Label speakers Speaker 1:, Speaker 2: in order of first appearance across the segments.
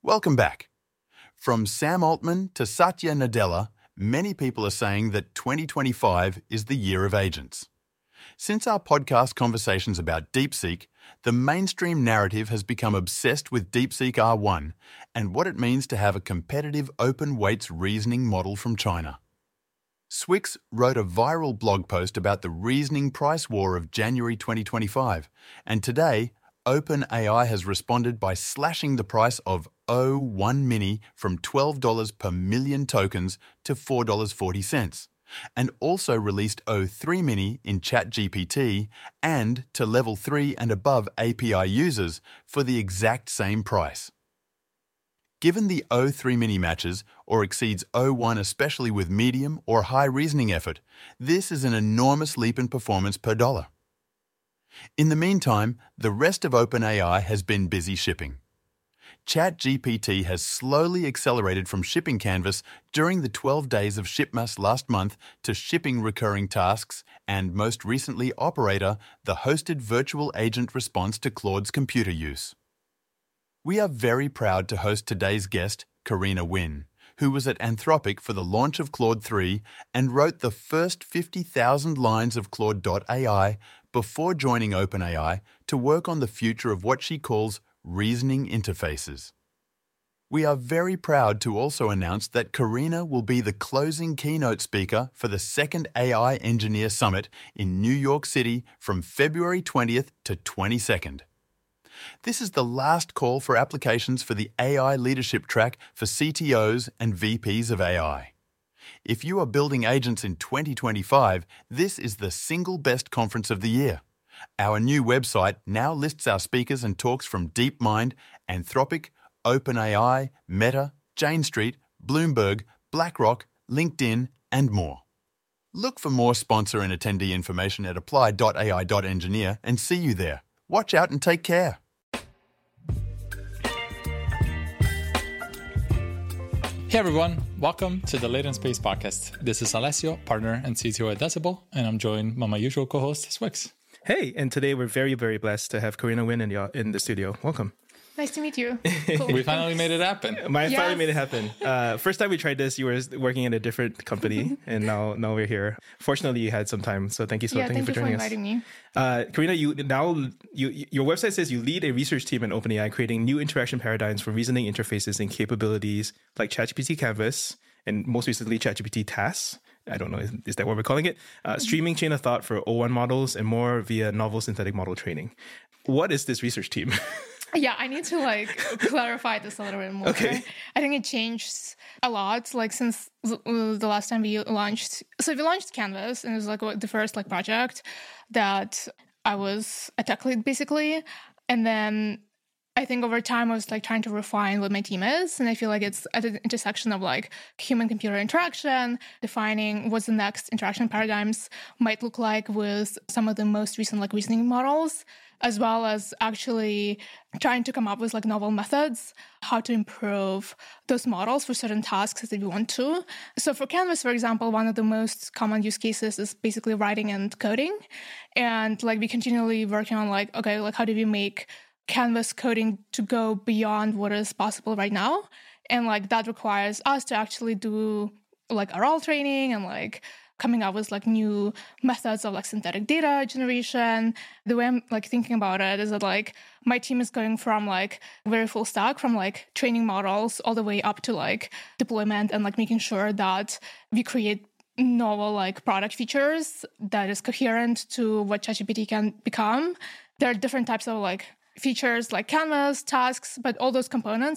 Speaker 1: Welcome back. From Sam Altman to Satya Nadella, many people are saying that 2025 is the year of agents. Since our podcast conversations about DeepSeek, the mainstream narrative has become obsessed with DeepSeek R1 and what it means to have a competitive open weights reasoning model from China. Swix wrote a viral blog post about the reasoning price war of January 2025, and today, OpenAI has responded by slashing the price of O1 Mini from $12 per million tokens to $4.40, and also released O3 Mini in ChatGPT and to Level 3 and above API users for the exact same price. Given the O3 Mini matches or exceeds O1 especially with medium or high reasoning effort, this is an enormous leap in performance per dollar. In the meantime, the rest of OpenAI has been busy shipping. ChatGPT has slowly accelerated from shipping canvas during the 12 days of Shipmas last month to shipping recurring tasks and, most recently, Operator, the hosted virtual agent response to Claude's computer use. We are very proud to host today's guest, Karina Wynn, who was at Anthropic for the launch of Claude 3 and wrote the first 50,000 lines of Claude.ai before joining OpenAI to work on the future of what she calls reasoning interfaces. We are very proud to also announce that Karina will be the closing keynote speaker for the second AI Engineer Summit in New York City from February 20th to 22nd. This is the last call for applications for the AI leadership track for CTOs and VPs of AI. If you are building agents in 2025, this is the single best conference of the year. Our new website now lists our speakers and talks from DeepMind, Anthropic, OpenAI, Meta, Jane Street, Bloomberg, BlackRock, LinkedIn, and more. Look for more sponsor and attendee information at apply.ai.engineer and see you there. Watch out and take care.
Speaker 2: Hey everyone, welcome to the Latent Space Podcast. This is Alessio, partner and CTO at Decibel, and I'm joined by my usual co-host, Swix.
Speaker 3: Hey, and today we're very, very blessed to have Karina Wynn in the studio. Welcome.
Speaker 4: Nice to meet you.
Speaker 2: Cool. We finally made it happen.
Speaker 3: Finally made it happen. First time we tried this, you were working in a different company, and now we're here. Fortunately, you had some time, so thank you for joining us.
Speaker 4: Thank you for inviting me.
Speaker 3: Karina, your website says you lead a research team in OpenAI, creating new interaction paradigms for reasoning interfaces and capabilities like ChatGPT Canvas, and most recently ChatGPT Tasks. I don't know, is that what we're calling it? Streaming chain of thought for O1 models and more via novel synthetic model training. What is this research team?
Speaker 4: Yeah, I need to clarify this a little bit more.
Speaker 3: Okay.
Speaker 4: I think it changed a lot since the last time we launched. So we launched Canvas, and it was the first project that I was a tech lead basically. And then I think over time I was trying to refine what my team is, and I feel like it's at the intersection of human-computer interaction, defining what the next interaction paradigms might look like with some of the most recent reasoning models, as well as actually trying to come up with novel methods, how to improve those models for certain tasks that we want to. So for Canvas, for example, one of the most common use cases is basically writing and coding, and we continually working on how do we make Canvas coding to go beyond what is possible right now. And that requires us to actually do RL training and coming up with new methods of synthetic data generation. The way I'm thinking about it is that my team is going from very full stack, from training models all the way up to deployment and making sure that we create novel product features that is coherent to what ChatGPT can become. There are different types of features like Canvas, tasks, but all those components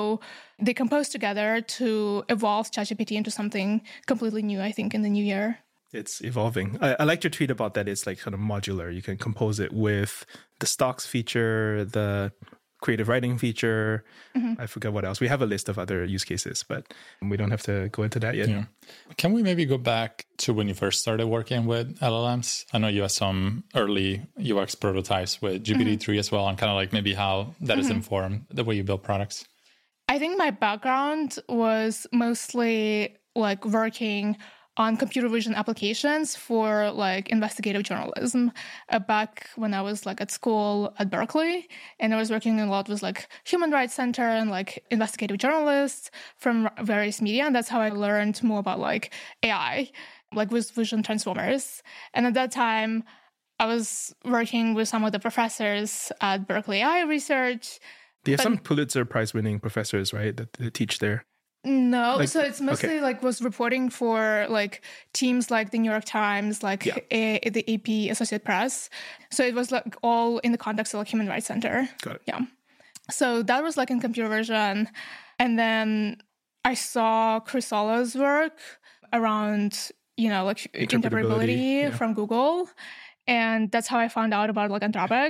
Speaker 4: they compose together to evolve ChatGPT into something completely new, I think, in the new year.
Speaker 3: It's evolving. I liked your tweet about that. It's kind of modular. You can compose it with the stocks feature, the creative writing feature. Mm-hmm. I forget what else. We have a list of other use cases, but we don't have to go into that yet.
Speaker 2: Yeah. Can we maybe go back to when you first started working with LLMs? I know you have some early UX prototypes with GPT-3 as well, and kind of maybe how that has informed the way you build products.
Speaker 4: I think my background was mostly working on computer vision applications for like investigative journalism back when I was like at school at Berkeley. And I was working a lot with like Human Rights Center and like investigative journalists from various media. And that's how I learned more about like AI, like with vision transformers. And at that time, I was working with some of the professors at Berkeley AI Research.
Speaker 3: They have some Pulitzer Prize winning professors, right, that they teach there?
Speaker 4: No, so it's mostly like was reporting for like teams like the New York Times, like the AP Associate Press. So it was like all in the context of like Human Rights Center.
Speaker 3: Got it.
Speaker 4: Yeah. So that was like in computer vision. And then I saw Chris Solo's work around, you know, like interpretability from Google. And that's how I found out about like Anthropic.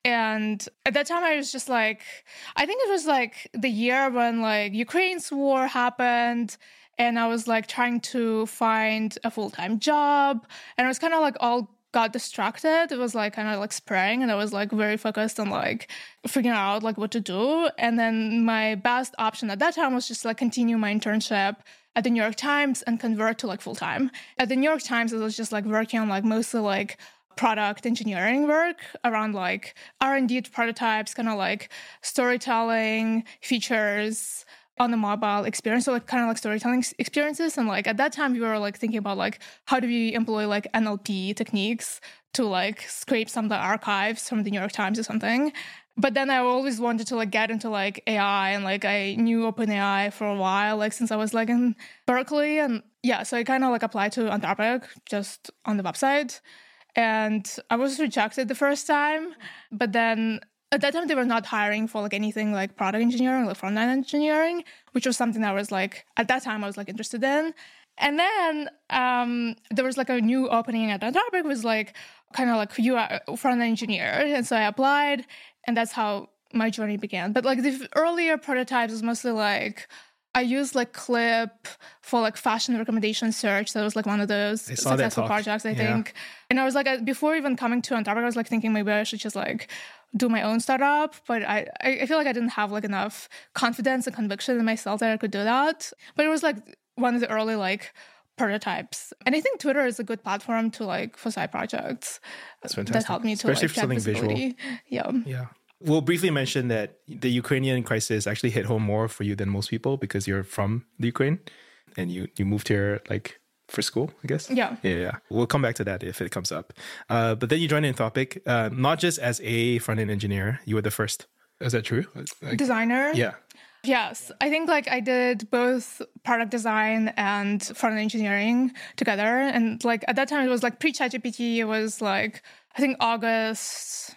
Speaker 4: And at that time, I was just like, I think it was like the year when like Ukraine's war happened, and I was like trying to find a full-time job, and I was kind of like all got distracted. It was like kind of like spring, and I was like very focused on like figuring out like what to do. And then my best option at that time was just like continue my internship at the New York Times and convert to like full-time. At the New York Times, it was just like working on like mostly like product engineering work around like R&D prototypes, kind of like storytelling features on the mobile experience, so like kind of like storytelling experiences. And like at that time, we were like thinking about like how do we employ like NLP techniques to like scrape some of the archives from the New York Times or something. But then I always wanted to like get into like AI, and like I knew OpenAI for a while, like since I was like in Berkeley. And yeah, so I kind of like applied to Anthropic just on the website. And I was rejected the first time, but then at that time they were not hiring for like anything like product engineering, like front-end engineering, which was something that I was like, at that time I was like interested in. And then there was like a new opening at Anthropic, was like kind of like front-end engineer. And so I applied, and that's how my journey began. But like the earlier prototypes was mostly like, I used like Clip for like fashion recommendation search. That was like one of those successful projects, I think. And I was like, before even coming to Anthropic, I was like thinking maybe I should just like do my own startup. But I feel like I didn't have like enough confidence and conviction in myself that I could do that. But it was like one of the early like prototypes. And I think Twitter is a good platform to like for side projects.
Speaker 3: That's fantastic.
Speaker 4: That helped me to
Speaker 3: especially
Speaker 4: like
Speaker 3: for something visual.
Speaker 4: Yeah.
Speaker 3: We'll briefly mention that the Ukrainian crisis actually hit home more for you than most people because you're from the Ukraine and you moved here like for school, I guess.
Speaker 4: Yeah.
Speaker 3: We'll come back to that if it comes up. But then you joined Anthropic, not just as a front-end engineer. You were the first. Is that true?
Speaker 4: Designer.
Speaker 3: Yeah.
Speaker 4: Yes. I think like I did both product design and front-end engineering together. And like at that time it was like pre-ChatGPT. It was like, I think August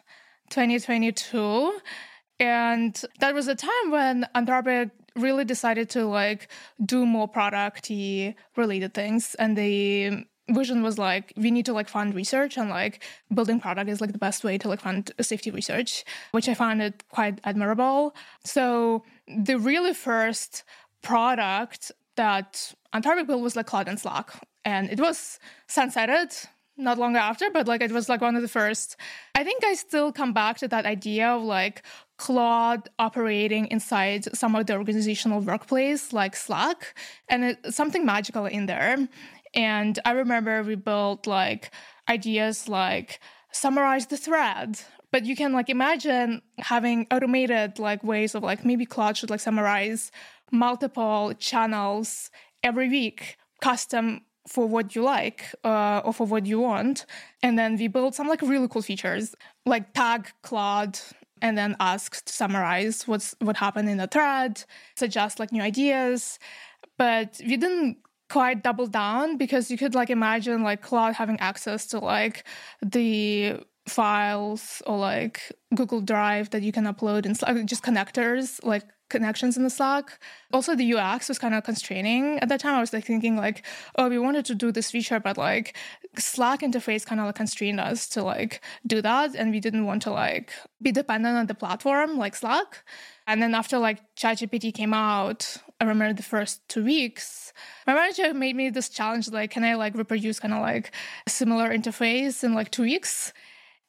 Speaker 4: 2022. And that was a time when Anthropic really decided to like do more product-y related things. And the vision was like, we need to like fund research, and like building product is like the best way to like fund safety research, which I found it quite admirable. So the really first product that Anthropic built was like Claude and Slack. And it was sunsetted not long after, but like it was like one of the first. I think I still come back to that idea of like Claude operating inside some of the organizational workplace like Slack, and it's something magical in there. And I remember we built like ideas like summarize the thread, but you can like imagine having automated like ways of like maybe Claude should like summarize multiple channels every week, custom for what you like or for what you want. And then we built some like really cool features like tag Claude and then ask to summarize what happened in the thread, suggest like new ideas. But we didn't quite double down because you could like imagine like Claude having access to like the files or like Google Drive that you can upload in Slack, just connectors, like connections in the Slack. Also, the UX was kind of constraining at that time. I was like thinking like, oh, we wanted to do this feature, but like Slack interface kind of like constrained us to like do that. And we didn't want to like be dependent on the platform like Slack. And then after like ChatGPT came out, I remember the first 2 weeks, my manager made me this challenge, like, can I like reproduce kind of like a similar interface in like 2 weeks?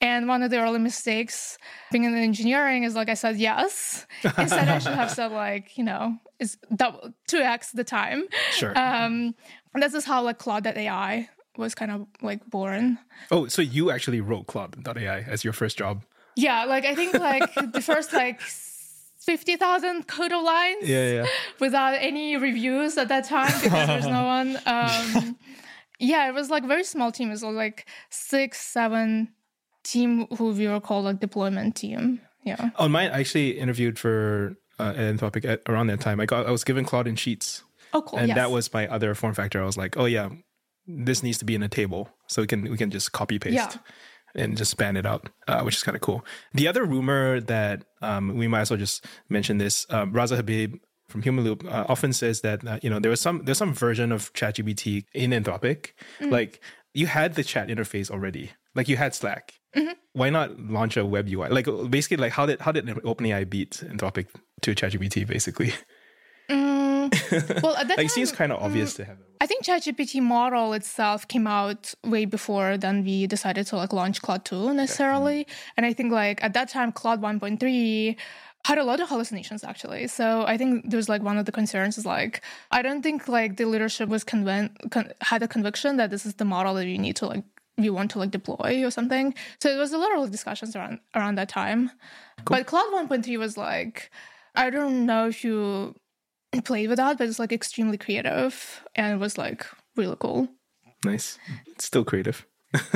Speaker 4: And one of the early mistakes being in engineering is like I said yes. Instead, I should have said like, it's 2x the time.
Speaker 3: Sure.
Speaker 4: And this is how like Claude.ai was kind of like born.
Speaker 3: Oh, so you actually wrote Claude.ai as your first job?
Speaker 4: Yeah, like I think like the first like 50,000 code of lines without any reviews at that time because there's no one. It was like very small team. It was like 6-7 team who we were called like deployment team. Yeah.
Speaker 3: On mine, I actually interviewed for Anthropic around that time. I was given Claude in Sheets.
Speaker 4: Oh, cool.
Speaker 3: And
Speaker 4: yes.
Speaker 3: that was my other form factor. I was like, oh yeah, this needs to be in a table, so we can just copy paste and just span it out, which is kind of cool. The other rumor that we might as well just mention this, Raza Habib from Human Loop often says that there's some version of ChatGPT in Anthropic. Like you had the chat interface already, like you had Slack. Why not launch a web UI? Like basically, like how did OpenAI beat Anthropic to ChatGPT basically?
Speaker 4: Well, at that time,
Speaker 3: it seems kind of obvious to have it.
Speaker 4: I think ChatGPT model itself came out way before then we decided to like launch Claude 2 necessarily. And I think like at that time, Claude 1.3 had a lot of hallucinations actually. So I think there's like one of the concerns is like, I don't think like the leadership was had a conviction that this is the model that we want to like deploy or something. So there was a lot of discussions around that time. Cool. But Claude 1.3 was like, I don't know if you played with that, but it's like extremely creative and it was like really cool.
Speaker 3: Nice. It's still creative.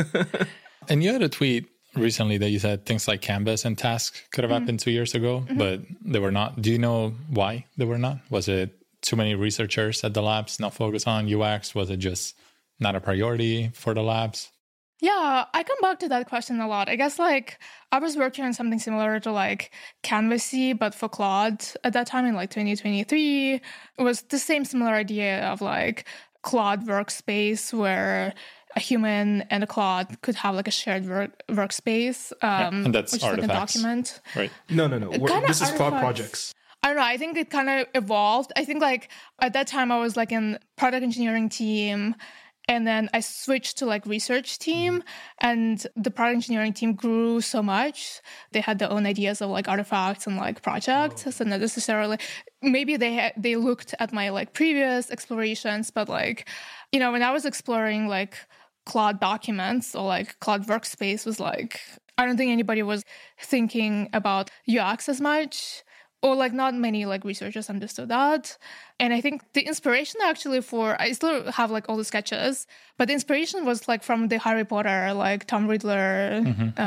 Speaker 2: And you had a tweet recently that you said things like Canvas and Task could have happened 2 years ago, but they were not. Do you know why they were not? Was it too many researchers at the labs not focused on UX? Was it just not a priority for the labs?
Speaker 4: Yeah, I come back to that question a lot. I guess like I was working on something similar to like Canvas-y, but for Claude at that time in like 2023. It was the same similar idea of like Claude workspace where a human and a Claude could have like a shared workspace.
Speaker 2: And that's
Speaker 4: which
Speaker 2: artifacts.
Speaker 4: Is like a document.
Speaker 2: Right.
Speaker 3: No. This is Claude projects.
Speaker 4: I don't know. I think it kind of evolved. I think like at that time I was like in product engineering team. And then I switched to like research team, and the product engineering team grew so much. They had their own ideas of like artifacts and like projects. So not necessarily, maybe they looked at my like previous explorations, but like, when I was exploring like Claude documents or like Claude workspace was like, I don't think anybody was thinking about UX as much. Or like not many like researchers understood that. And I think the inspiration actually I still have like all the sketches, but the inspiration was like from the Harry Potter, like Tom Riddler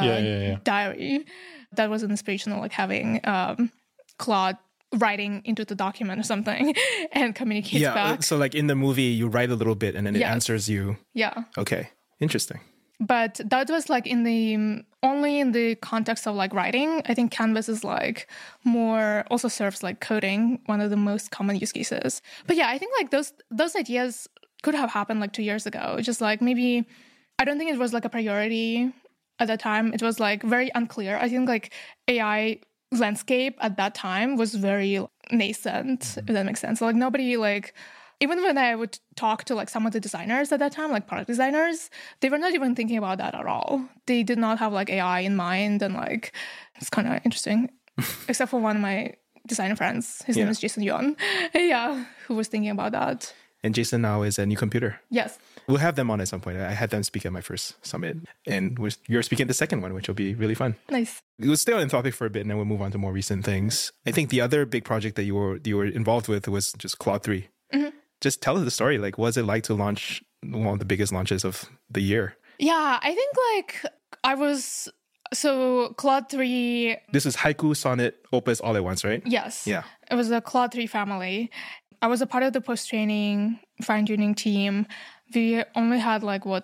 Speaker 4: diary. That was an inspiration of like having Claude writing into the document or something and communicates back.
Speaker 3: So like in the movie, you write a little bit and then it answers you.
Speaker 4: Yeah.
Speaker 3: Okay. Interesting.
Speaker 4: But that was like only in the context of like writing. I think Canvas is like more also serves like coding, one of the most common use cases. But yeah, I think like those ideas could have happened like 2 years ago. Just like maybe, I don't think it was like a priority at that time. It was like very unclear. I think like AI landscape at that time was very nascent, if that makes sense. So, like nobody like, even when I would talk to like some of the designers at that time, like product designers, they were not even thinking about that at all. They did not have like AI in mind, and like it's kind of interesting. Except for one of my designer friends, his name is Jason Yuan, who was thinking about that.
Speaker 3: And Jason now is at New Computer.
Speaker 4: Yes.
Speaker 3: We'll have them on at some point. I had them speak at my first summit, and you're speaking at the second one, which will be really fun.
Speaker 4: Nice.
Speaker 3: We'll stay on Anthropic for a bit, and then we'll move on to more recent things. I think the other big project that you were involved with was just Claude 3. Just tell us the story. Like, what was it like to launch one of the biggest launches of the year?
Speaker 4: Yeah, I think like so Claude 3...
Speaker 3: This is Haiku, Sonnet, Opus all at once, right?
Speaker 4: Yes.
Speaker 3: Yeah.
Speaker 4: It was a Claude 3 family. I was a part of the post-training, fine-tuning team. We only had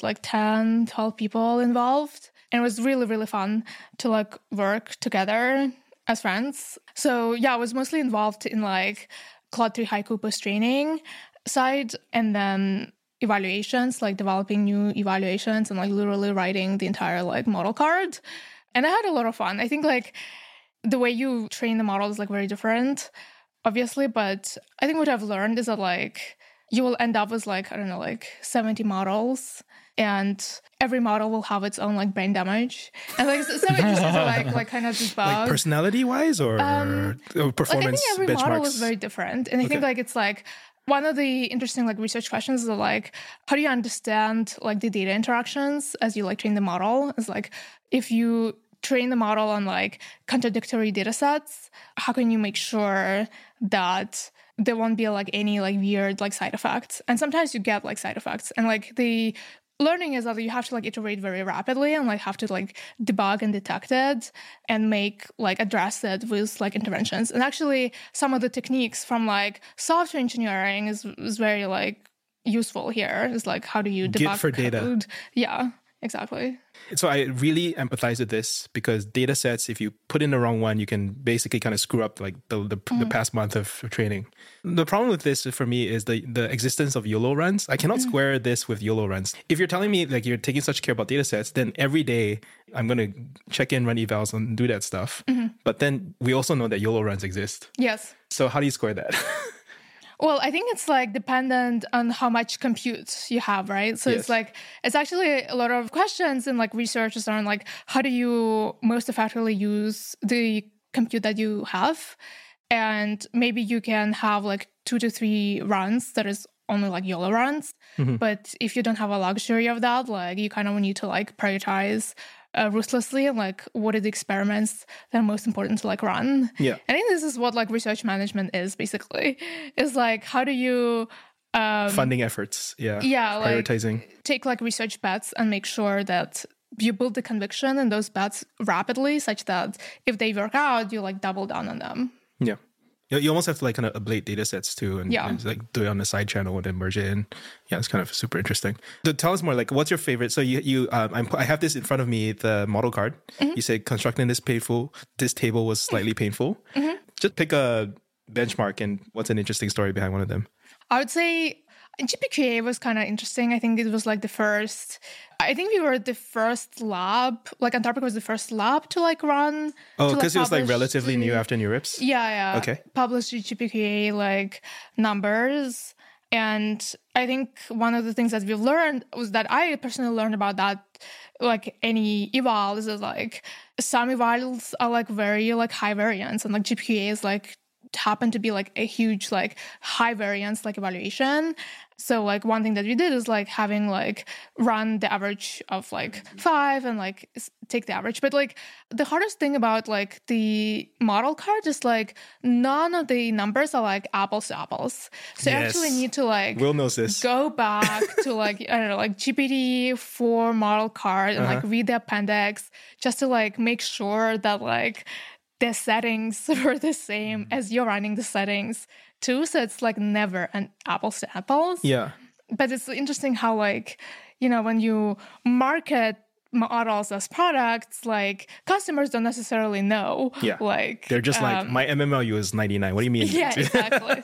Speaker 4: 10, 12 people involved. And it was really, really fun to like work together as friends. So yeah, I was mostly involved in like Claude 3 Haiku post-training side, and then evaluations, like developing new evaluations and like literally writing the entire like model card. And I had a lot of fun. I think like the way you train the model is like very different, obviously, but I think what I've learned is that like you will end up with like, I don't know, like 70 models, and every model will have its own like brain damage. And like, so it's just like kind of debug.
Speaker 3: Like personality wise or performance
Speaker 4: like I think every
Speaker 3: benchmarks?
Speaker 4: model is very different. And I think like it's like one of the interesting like research questions is like, how do you understand like the data interactions as you like train the model? It's like, if you train the model on like contradictory data sets, how can you make sure that there won't be like any like weird like side effects? And sometimes you get like side effects, and like the learning is that you have to like iterate very rapidly and like have to like debug and detect it and make like address it with like interventions. And actually some of the techniques from like software engineering is very like useful here. It's like, how do you debug
Speaker 3: Git for
Speaker 4: code?
Speaker 3: data.
Speaker 4: Yeah, exactly.
Speaker 3: So I really empathize with this, because data sets, if you put in the wrong one, you can basically kind of screw up like the past month of training. The problem with this for me is the existence of YOLO runs. I cannot square this with YOLO runs. If you're telling me like you're taking such care about data sets, then every day I'm going to check in, run evals, and do that stuff. But then we also know that YOLO runs exist.
Speaker 4: Yes.
Speaker 3: So how do you square that?
Speaker 4: Well, I think it's like dependent on how much compute you have, right? So
Speaker 3: Yes.
Speaker 4: it's like, it's actually a lot of questions and like research on like, how do you most effectively use the compute that you have? And maybe you can have like 2 to 3 runs that is only like YOLO runs. But if you don't have a luxury of that, like you kind of need to like prioritize ruthlessly, like what are the experiments that are most important to like run.
Speaker 3: Yeah.
Speaker 4: I think this is what like research management is basically. It's like, how do you
Speaker 3: Funding efforts. Yeah.
Speaker 4: like
Speaker 3: Prioritizing.
Speaker 4: take like research bets and make sure that you build the conviction in those bets rapidly, such that if they work out, you like double down on them.
Speaker 3: Yeah. You almost have to like kind of ablate data sets too, and,
Speaker 4: Yeah.
Speaker 3: and like do it on the side channel and then merge it in. Yeah, it's kind of super interesting. So tell us more, like what's your favorite? So I have this in front of me, the model card. You say constructing this table was slightly painful. Just pick a benchmark and what's an interesting story behind one of them.
Speaker 4: I would say GPQA was kind of interesting. I think it was like I think we were the first lab, like Anthropic was the first lab to like run.
Speaker 3: Oh,
Speaker 4: to,
Speaker 3: because it was like
Speaker 4: publish
Speaker 3: relatively new
Speaker 4: the-
Speaker 3: after NeurIPS?
Speaker 4: Yeah.
Speaker 3: Okay.
Speaker 4: Publish the GPQA like numbers. And I think one of the things that we've learned was that I personally learned about that, like any eval, is that like some evals are like very like high variance, and like GPQA is like happen to be like a huge like high variance like evaluation. So like one thing that we did is like having like run the average of like 5 and like take the average. But like the hardest thing about like the model card is like none of the numbers are like apples to apples. So you actually need to like
Speaker 3: Will knows this.
Speaker 4: go back to like, I don't know, like GPT-4 model card and like read the appendix just to like make sure that like the settings were the same as you're running the settings too. So it's like never an apples to apples.
Speaker 3: Yeah.
Speaker 4: But it's interesting how like, you know, when you market models as products, like customers don't necessarily know.
Speaker 3: Yeah.
Speaker 4: Like
Speaker 3: They're just like, my MMLU is 99. What do you mean?
Speaker 4: yeah, exactly.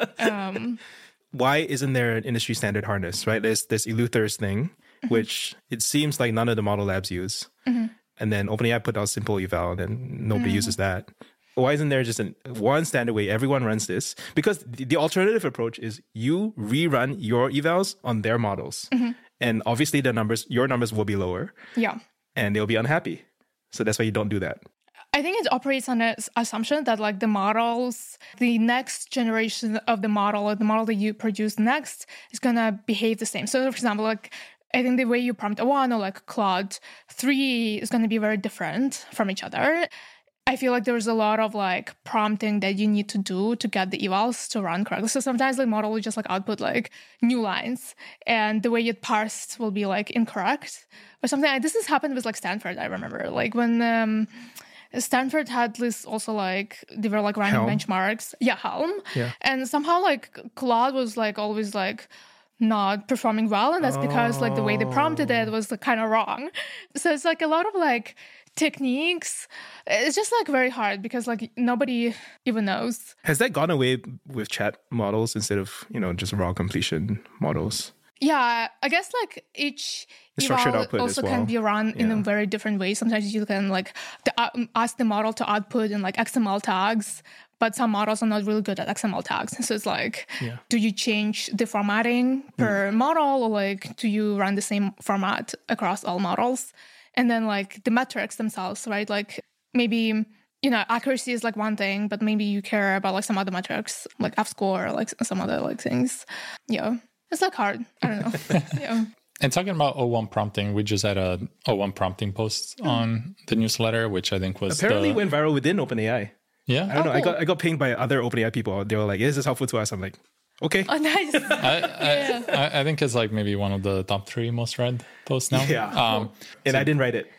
Speaker 3: Why isn't there an industry standard harness, right? There's this Eleuther's thing, which it seems like none of the model labs use. And then OpenAI put out simple eval, and then nobody uses that. Why isn't there just one standard way everyone runs this? Because the alternative approach is you rerun your evals on their models. And obviously your numbers will be lower.
Speaker 4: Yeah.
Speaker 3: And they'll be unhappy. So that's why you don't do that.
Speaker 4: I think it operates on an assumption that like the models, the next generation of the model or the model that you produce next is going to behave the same. So for example, like I think the way you prompt a 1 or like Claude 3 is going to be very different from each other. I feel like there's a lot of like prompting that you need to do to get the evals to run correctly. So sometimes the model will just like output like new lines, and the way it parsed will be like incorrect or something. This has happened with like Stanford, I remember. Like when Stanford had this also like, they were like running
Speaker 3: Helm?
Speaker 4: benchmarks. Yeah, Helm.
Speaker 3: Yeah.
Speaker 4: And somehow like Claude was like always like not performing well. And that's because like the way they prompted it was like, kind of wrong. So it's like a lot of like techniques. It's just like very hard because like nobody even knows.
Speaker 3: Has that gone away with chat models instead of, just raw completion models?
Speaker 4: Yeah, I guess like each
Speaker 3: Structured
Speaker 4: eval
Speaker 3: output
Speaker 4: also
Speaker 3: as
Speaker 4: can
Speaker 3: well.
Speaker 4: be run in
Speaker 3: Yeah.
Speaker 4: a very different way. Sometimes you can like ask the model to output in like XML tags, but some models are not really good at XML tags. So it's like,
Speaker 3: Yeah.
Speaker 4: do you change the formatting per model, or like, do you run the same format across all models? And then like the metrics themselves, right? Like maybe, accuracy is like one thing, but maybe you care about like some other metrics, like F-score, or like some other like things. Yeah. It's like hard. I don't know. Yeah.
Speaker 2: And talking about O1 prompting, we just had a O1 prompting post on the newsletter, which I think was
Speaker 3: Apparently went viral within OpenAI.
Speaker 2: Yeah.
Speaker 3: I don't know.
Speaker 4: cool.
Speaker 3: I got pinged by other OpenAI people. They were like, "Is this helpful to us?" I'm like, "Okay."
Speaker 4: Oh, nice.
Speaker 2: I think it's like maybe one of the top 3 most read posts now.
Speaker 3: Yeah. And I didn't write it.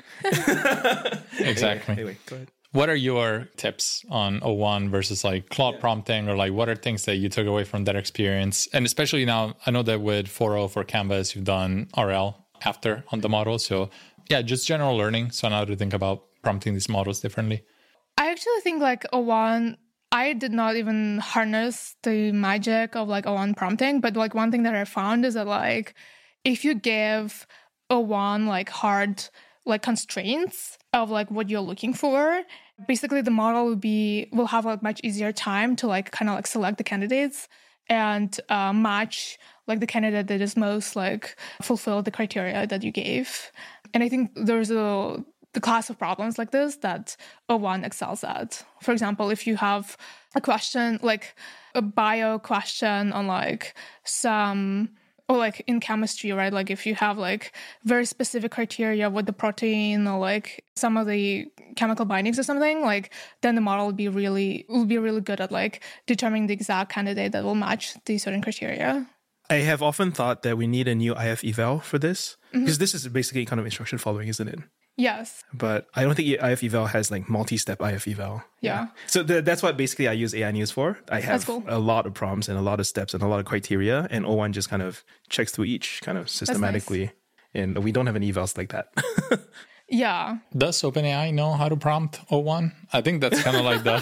Speaker 2: Exactly.
Speaker 3: Anyway, go ahead.
Speaker 2: What are your tips on O1 versus like Claude prompting, or like what are things that you took away from that experience? And especially now, I know that with 4.0 for Canvas, you've done RL after on the model. So yeah, just general learning. So now to think about prompting these models differently.
Speaker 4: I actually think like O1, I did not even harness the magic of like O1 prompting, but like one thing that I found is that like if you give O1 like hard like constraints of like what you're looking for, basically the model will have like much easier time to like kind of like select the candidates and match like the candidate that is most like fulfill the criteria that you gave. And I think there's the class of problems like this that O1 excels at. For example, if you have a question, like a bio question on like some, or like in chemistry, right? Like if you have like very specific criteria with the protein or like some of the chemical bindings or something, like then the model will be really good at like determining the exact candidate that will match these certain criteria.
Speaker 3: I have often thought that we need a new IF eval for this, because this is basically kind of instruction following, isn't it?
Speaker 4: Yes.
Speaker 3: But I don't think IF eval has like multi-step IF eval.
Speaker 4: Yeah.
Speaker 3: So that's what basically I use AI News for. I have
Speaker 4: cool.
Speaker 3: a lot of prompts and a lot of steps and a lot of criteria, and O1 just kind of checks through each kind of systematically. And we don't have any evals like that.
Speaker 4: Yeah.
Speaker 2: Does OpenAI know how to prompt O1? I think that's kind of like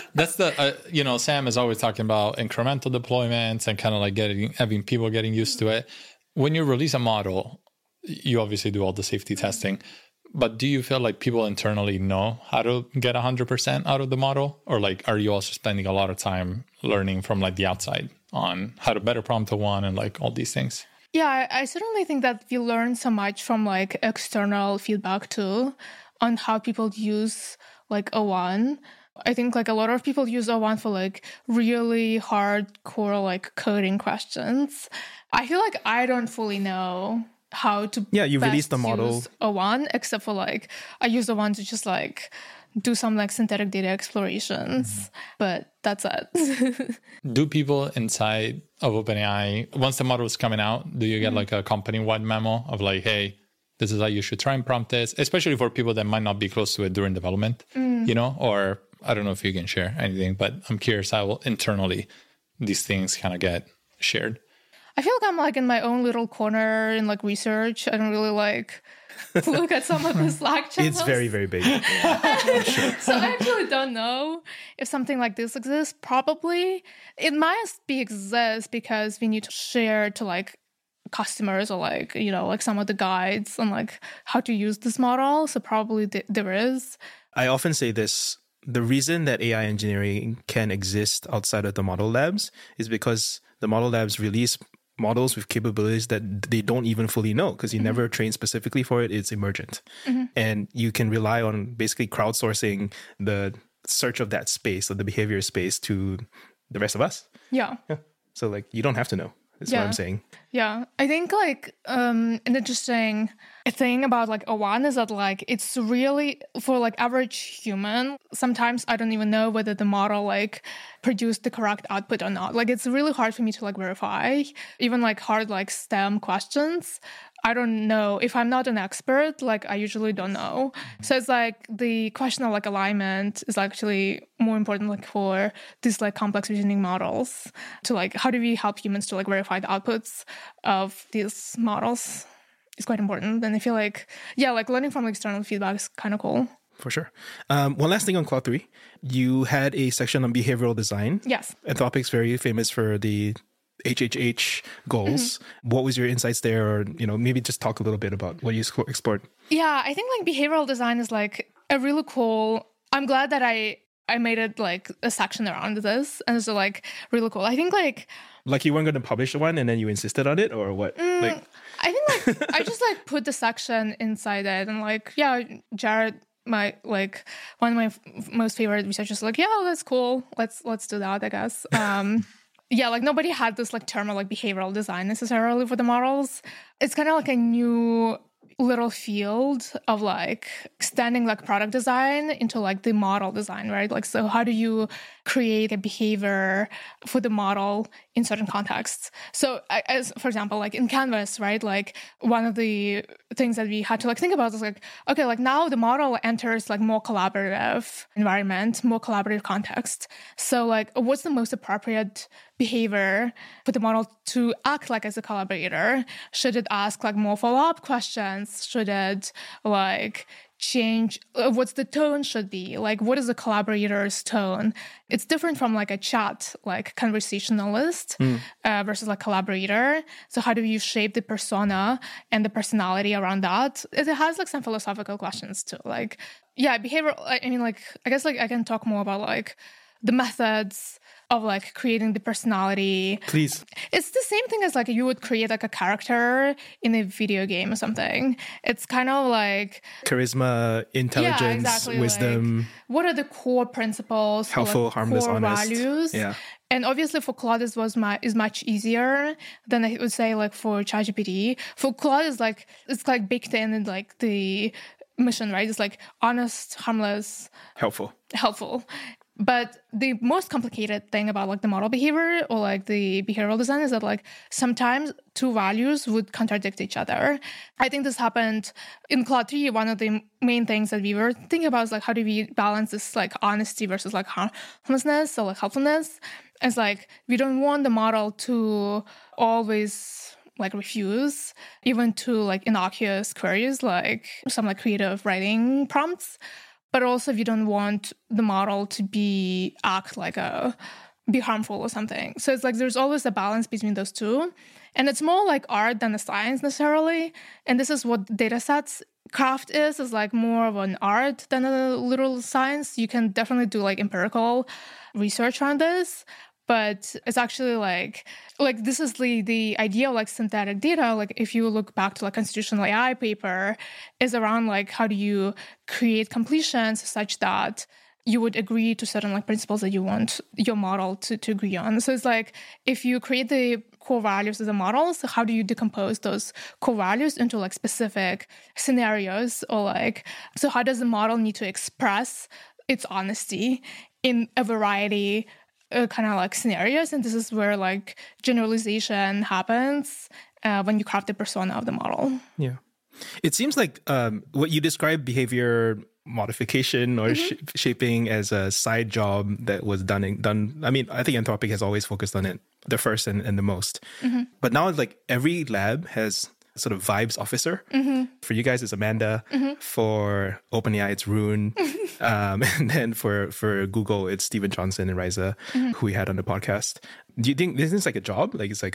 Speaker 2: Sam is always talking about incremental deployments and kind of like having people getting used to it. When you release a model, you obviously do all the safety testing. But do you feel like people internally know how to get 100% out of the model? Or like, are you also spending a lot of time learning from like the outside on how to better prompt O1 and like all these things?
Speaker 4: Yeah, I certainly think that we learn so much from like external feedback too on how people use like O1. I think like a lot of people use O1 for like really hardcore like coding questions. I feel like I don't fully know how to
Speaker 3: you release the model
Speaker 4: use O1, except for like I use O1 to just like do some like synthetic data explorations, but that's it.
Speaker 2: Do people inside of OpenAI, once the model is coming out, do you get like a company-wide memo of like, hey, this is how you should try and prompt this, especially for people that might not be close to it during development, or I don't know if you can share anything, but I'm curious how internally these things kind of get shared.
Speaker 4: I feel like I'm like in my own little corner in like research. I don't really like look at some of the Slack channels.
Speaker 3: It's very, very big.
Speaker 4: So I actually don't know if something like this exists. Probably it must exist because we need to share to like customers or like, like some of the guides on like how to use this model. So probably there is.
Speaker 3: I often say this. The reason that AI engineering can exist outside of the model labs is because the model labs release models with capabilities that they don't even fully know, because you never train specifically for it. It's emergent. And you can rely on basically crowdsourcing the search of that space or the behavior space to the rest of us.
Speaker 4: Yeah.
Speaker 3: So like you don't have to know. That's what I'm saying.
Speaker 4: Yeah. I think like an interesting thing about like O1 is that like it's really for like average human, sometimes I don't even know whether the model like produced the correct output or not. Like it's really hard for me to like verify even like hard like STEM questions. I don't know. If I'm not an expert, like I usually don't know. So it's like the question of like alignment is actually more important like for these like complex reasoning models to like, how do we help humans to like verify the outputs of these models is quite important. And I feel like, like learning from external feedback is kind of cool.
Speaker 3: For sure. One last thing on Claude 3. You had a section on behavioral design.
Speaker 4: Yes.
Speaker 3: Anthropic's very famous for the HHH goals. What was your insights there? Or, maybe just talk a little bit about what you explored.
Speaker 4: Yeah, I think like behavioral design is like a really cool, I'm glad that I I made it like a section around this, and it's like really cool. I think like
Speaker 3: you weren't going to publish one and then you insisted on it, or what?
Speaker 4: I think like I just like put the section inside it, and like Jared, my like one of my most favorite researchers, like that's cool. Let's do that, I guess. Like nobody had this like term of like behavioral design necessarily for the models. It's kind of like a new little field of like extending like product design into like the model design, right? Like, so how do you create a behavior for the model in certain contexts? So as for example, like in Canvas, right? Like one of the things that we had to like think about is like, okay, like now the model enters like more collaborative environment, more collaborative context. So like what's the most appropriate behavior for the model to act like as a collaborator? Should it ask like more follow-up questions? Should it like change what's the tone should be? Like what is a collaborator's tone? It's different from like a chat, like conversationalist versus like collaborator. So how do you shape the persona and the personality around that? It has like some philosophical questions too. Like, behavior, I mean, like, I guess like I can talk more about like the methods of like creating the personality.
Speaker 3: Please.
Speaker 4: It's the same thing as like you would create like a character in a video game or something. It's kind of like
Speaker 3: charisma, intelligence, wisdom.
Speaker 4: Like, what are the core principles?
Speaker 3: Helpful,
Speaker 4: like,
Speaker 3: harmless,
Speaker 4: core
Speaker 3: honest.
Speaker 4: Values.
Speaker 3: Yeah.
Speaker 4: And obviously for Claude, this is much easier than I would say like for ChatGPT. For Claude, it's like baked in like the mission, right? It's like honest, harmless,
Speaker 3: helpful.
Speaker 4: But the most complicated thing about like the model behavior or like the behavioral design is that like sometimes two values would contradict each other. I think this happened in Claude 3. One of the main things that we were thinking about is like how do we balance this like honesty versus like harmlessness or like helpfulness. It's like we don't want the model to always like refuse even to like innocuous queries like some like creative writing prompts. But also, if you don't want the model to be harmful or something. So it's like there's always a balance between those two. And it's more like art than a science necessarily. And this is what data sets craft is like more of an art than a literal science. You can definitely do like empirical research on this. But it's actually like this is the idea of like synthetic data. Like if you look back to like constitutional AI paper is around like how do you create completions such that you would agree to certain like principles that you want your model to agree on. So it's like if you create the core values of the model, so how do you decompose those core values into like specific scenarios or like, so how does the model need to express its honesty in a variety kind of like scenarios? And this is where like generalization happens when you craft the persona of the model.
Speaker 3: Yeah. It seems like what you described behavior modification or shaping as a side job that was done. I mean, I think Anthropic has always focused on it the first and the most. But now it's like every lab has sort of vibes officer. For you guys, it's Amanda. For OpenAI, it's Rune. And then for Google, it's Steven Johnson and Riza, who we had on the podcast. Do you think this is like a job? Like it's like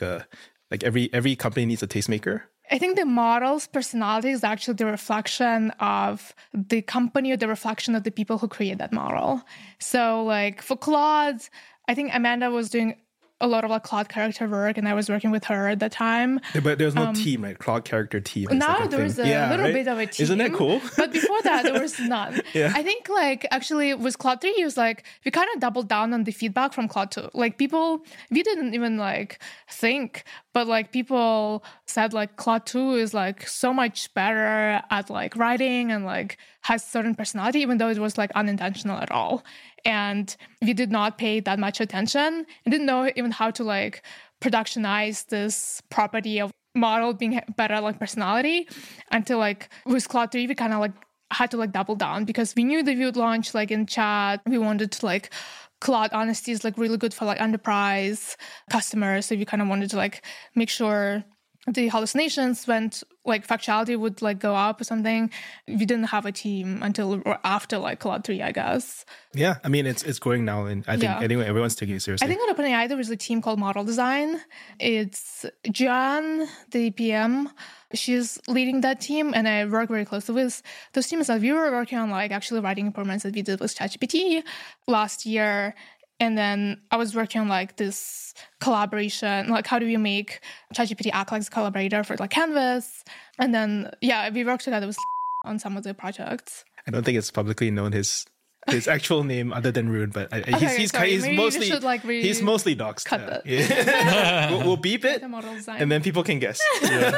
Speaker 3: every company needs a tastemaker?
Speaker 4: I think the model's personality is actually the reflection of the company or the reflection of the people who create that model. So like for Claude, I think Amanda was doing a lot of like Claude character work, and I was working with her at the time.
Speaker 3: Yeah, but there was no team, right? Claude character team.
Speaker 4: Now like there was a little bit of a team.
Speaker 3: Isn't that cool?
Speaker 4: But before that, there was none. I think like actually with Claude 3, it was like we kind of doubled down on the feedback from Claude 2. Like we didn't even like think, but like people said like Claude 2 is like so much better at like writing and like has certain personality, even though it was like unintentional at all. And we did not pay that much attention and didn't know even how to like productionize this property of model being better like personality until like with Claude 3, we kind of like had to like double down because we knew that we would launch like in chat. We wanted to like Claude honesty is like really good for like enterprise customers. So we kind of wanted to like make sure the hallucinations went, like factuality would like go up or something. We didn't have a team until or after like Claude 3, I guess.
Speaker 3: Yeah, I mean, it's growing now, and I think anyway, everyone's taking it seriously.
Speaker 4: I think on OpenAI there was a team called Model Design. It's Jan, the PM. She's leading that team, and I work very closely with those teams. That we were working on like actually writing improvements that we did with ChatGPT last year. And then I was working on like this collaboration, like how do we make ChatGPT act like a collaborator for like Canvas? And then, we worked together with on some of the projects.
Speaker 3: I don't think it's publicly known his actual name other than Rune, but he's mostly he's mostly doxed.
Speaker 4: Cut that.
Speaker 3: Yeah. we'll beep it, and then people can guess.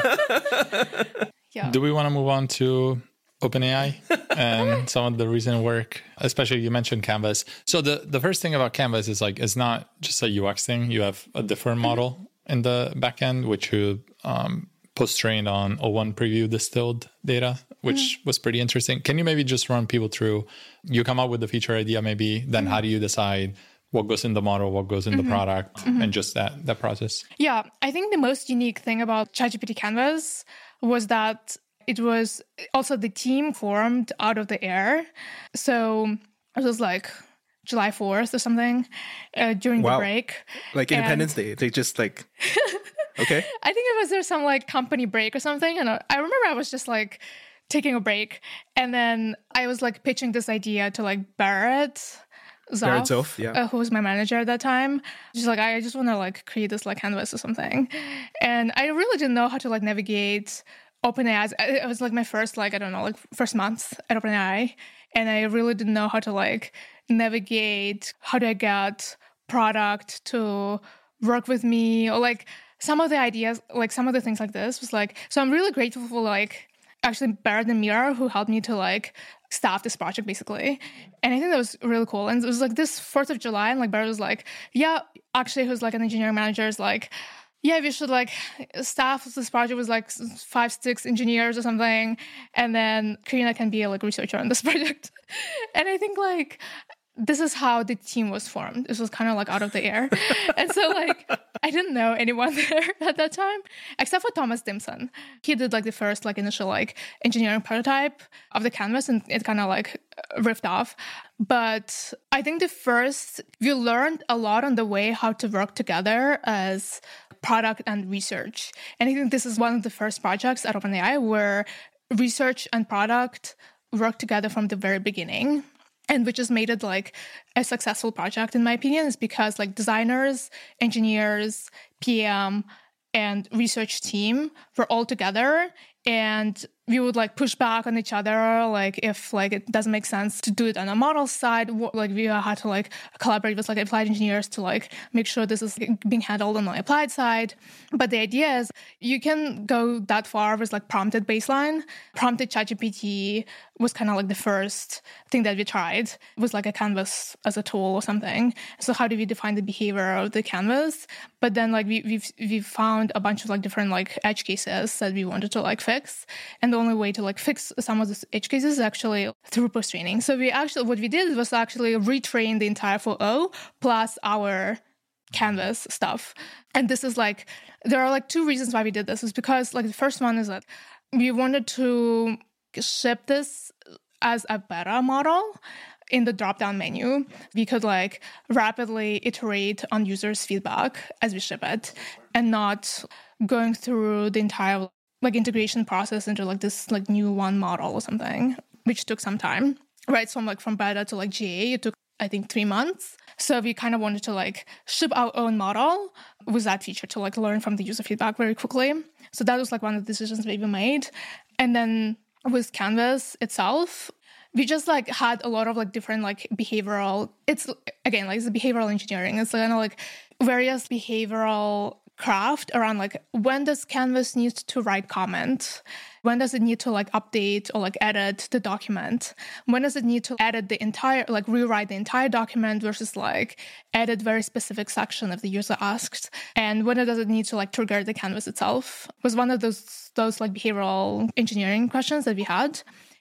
Speaker 4: Yeah.
Speaker 2: Do we want to move on to OpenAI and some of the recent work, especially you mentioned Canvas. So the first thing about Canvas is like, it's not just a UX thing. You have a different model in the backend, which you post-trained on O1 preview distilled data, which was pretty interesting. Can you maybe just run people through, you come up with the feature idea maybe, then how do you decide what goes in the model, what goes in the product, and just that process? Yeah,
Speaker 4: I think the most unique thing about ChatGPT Canvas was that it was also the team formed out of the air. So it was like July 4th or something during the break.
Speaker 3: Like Independence Day. They just like, okay.
Speaker 4: I think it was there some like company break or something. And I remember I was just like taking a break. And then I was like pitching this idea to like Barrett Zoff, who was my manager at that time. She's like, I just want to like create this like canvas or something. And I really didn't know how to like navigate OpenAI. It was like my first, like, I don't know, like first month at OpenAI. And I really didn't know how to like navigate, how do I get product to work with me, or like some of the ideas, like some of the things like this was like, so I'm really grateful for like actually Barrett and Mira who helped me to like staff this project basically. And I think that was really cool. And it was like this 4th of July and like Barrett was like, actually who's like an engineering manager is like, we should like staff this project with like 5-6 engineers or something. And then Karina can be a like researcher on this project. And I think like this is how the team was formed. This was kind of like out of the air. And so like I didn't know anyone there at that time, except for Thomas Dimson. He did like the first like initial like engineering prototype of the canvas and it kind of like riffed off. But I think we learned a lot on the way how to work together as product and research. And I think this is one of the first projects at OpenAI where research and product work together from the very beginning. And which has made it like a successful project, in my opinion, is because like designers, engineers, PM, and research team were all together. And we would like push back on each other, like if like it doesn't make sense to do it on a model side, like we had to like collaborate with like applied engineers to like make sure this is being handled on the applied side. But the idea is you can go that far with like prompted baseline. Prompted ChatGPT was kind of like the first thing that we tried. It was like a canvas as a tool or something. So how do we define the behavior of the canvas? But then like we've found a bunch of like different like edge cases that we wanted to like fix. And the only way to like fix some of these edge cases is actually through post-training. So what we did was actually retrain the entire 4.0 plus our canvas stuff. And this is like, there are like 2 reasons why we did this. Is because like the first one is that we wanted to ship this as a beta model in the drop-down menu. We could like rapidly iterate on users' feedback as we ship it and not going through the entire like integration process into like this like new one model or something, which took some time, right? So from beta to like GA, it took, I think 3 months. So we kind of wanted to like ship our own model with that feature to like learn from the user feedback very quickly. So that was like one of the decisions that we made. And then with Canvas itself, we just like had a lot of like different like behavioral, it's again, like it's behavioral engineering. It's kind of like various behavioral craft around like when does Canvas need to write comment? When does it need to like update or like edit the document? When does it need to edit the entire, like rewrite the entire document versus like edit very specific section if the user asks? And when does it need to like trigger the canvas itself? Was one of those like behavioral engineering questions that we had.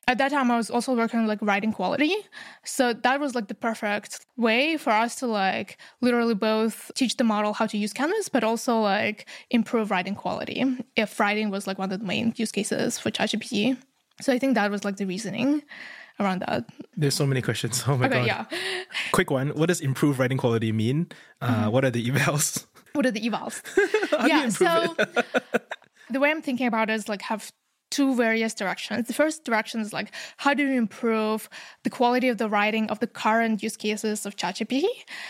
Speaker 4: at that time I was also working on like writing quality. So that was like the perfect way for us to like literally both teach the model how to use Canvas, but also like improve writing quality if writing was like one of the main use cases for ChatGPT. So I think that was like the reasoning around that.
Speaker 3: There's so many questions. Oh my God.
Speaker 4: Yeah.
Speaker 3: Quick one. What does improve writing quality mean? What are the evals?
Speaker 4: What are the evals?
Speaker 3: How do you improve it?
Speaker 4: The way I'm thinking about it is like have two various directions. The first direction is like, how do you improve the quality of the writing of the current use cases of ChatGPT?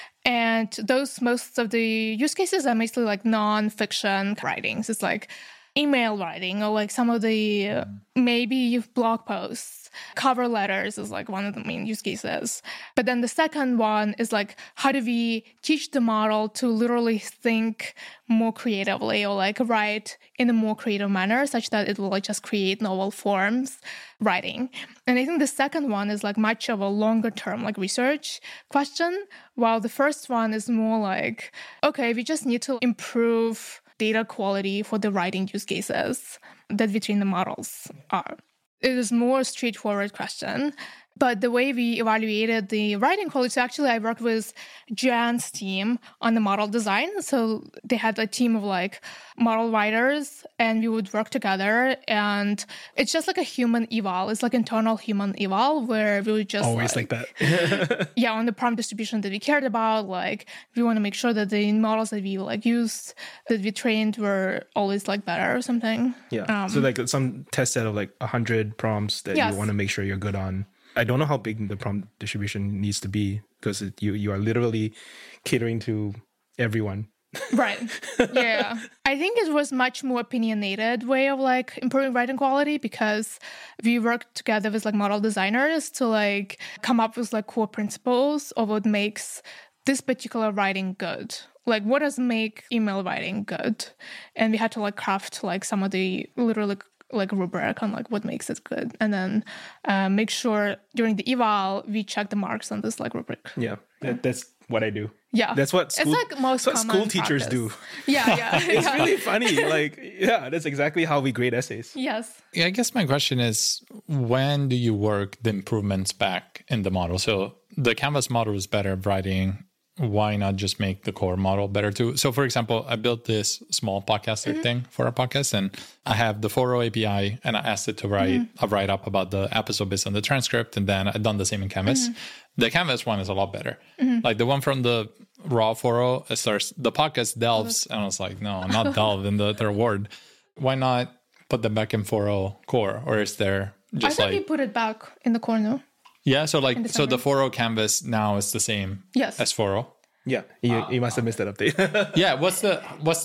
Speaker 4: And most of the use cases are mostly like non-fiction writings. It's like email writing or like some of the maybe blog posts. Cover letters is like one of the main use cases. But then the second one is like, how do we teach the model to literally think more creatively or like write in a more creative manner such that it will like just create novel forms writing? And I think the second one is like much of a longer term like research question, while the first one is more like, okay, we just need to improve data quality for the writing use cases that we train the models are. It is more straightforward question. But the way we evaluated the writing quality, so actually I worked with Jan's team on the model design. So they had a team of like model writers and we would work together. And it's just like a human eval. It's like internal human eval where we would just
Speaker 3: always like that.
Speaker 4: Yeah, on the prompt distribution that we cared about, like we want to make sure that the models that we like used, that we trained were always like better or something.
Speaker 3: Yeah. So like some test set of like 100 prompts that you want to make sure you're good on. I don't know how big the prompt distribution needs to be because you are literally catering to everyone.
Speaker 4: Right. Yeah. I think it was much more opinionated way of like improving writing quality because we worked together with like model designers to like come up with like core principles of what makes this particular writing good. Like what does make email writing good? And we had to like craft like some of the literally like rubric on like what makes it good, and then make sure during the eval we check the marks on this like rubric.
Speaker 3: Yeah, that's what I do.
Speaker 4: Yeah,
Speaker 3: that's what school,
Speaker 4: it's like most
Speaker 3: that's what school
Speaker 4: practice.
Speaker 3: Teachers do.
Speaker 4: Yeah.
Speaker 3: It's really funny. Like, yeah, that's exactly how we grade essays.
Speaker 4: Yes.
Speaker 2: Yeah, I guess my question is, when do you work the improvements back in the model? So the Canvas model is better at writing. Why not just make the core model better too? So for example, I built this small podcaster thing for our podcast, and I have the 4.0 API, and I asked it to write a write-up about the episode based on the transcript, and then I've done the same in Canvas. The Canvas one is a lot better. Like the one from the raw 4.0, it starts, the podcast delves, and I was like, no, not delve in the third word. Why not put them back in 4.0 core? Or is there just
Speaker 4: I thought you put it back in the corner.
Speaker 2: Yeah, so like the 4.0 Canvas now is the same as 4.0.
Speaker 3: Yeah, you must have missed that update.
Speaker 2: Yeah, what's the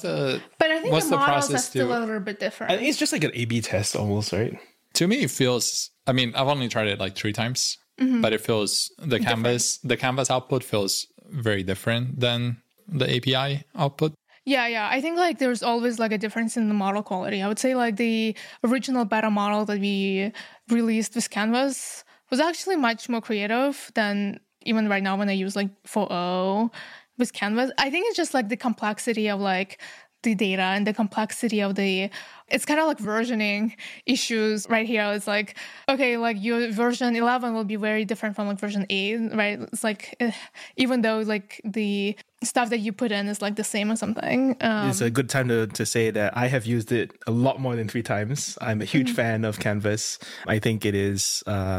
Speaker 4: But I think
Speaker 2: what's
Speaker 4: the models
Speaker 2: process
Speaker 4: are still a little bit different.
Speaker 3: I think it's just like an A/B test almost, right?
Speaker 2: To me, it feels, I mean, I've only tried it like 3 times, but it feels the Canvas output feels very different than the API output.
Speaker 4: Yeah. I think like there's always like a difference in the model quality. I would say like the original beta model that we released with Canvas was actually much more creative than even right now when I use like 4.0 with Canvas. I think it's just like the complexity of like the data and the complexity of it's kind of like versioning issues right here. It's like, okay, like your version 11 will be very different from like version 8, right? It's like, even though like the stuff that you put in is like the same or something.
Speaker 3: It's a good time to say that I have used it a lot more than 3 times. I'm a huge fan of Canvas. I think it is,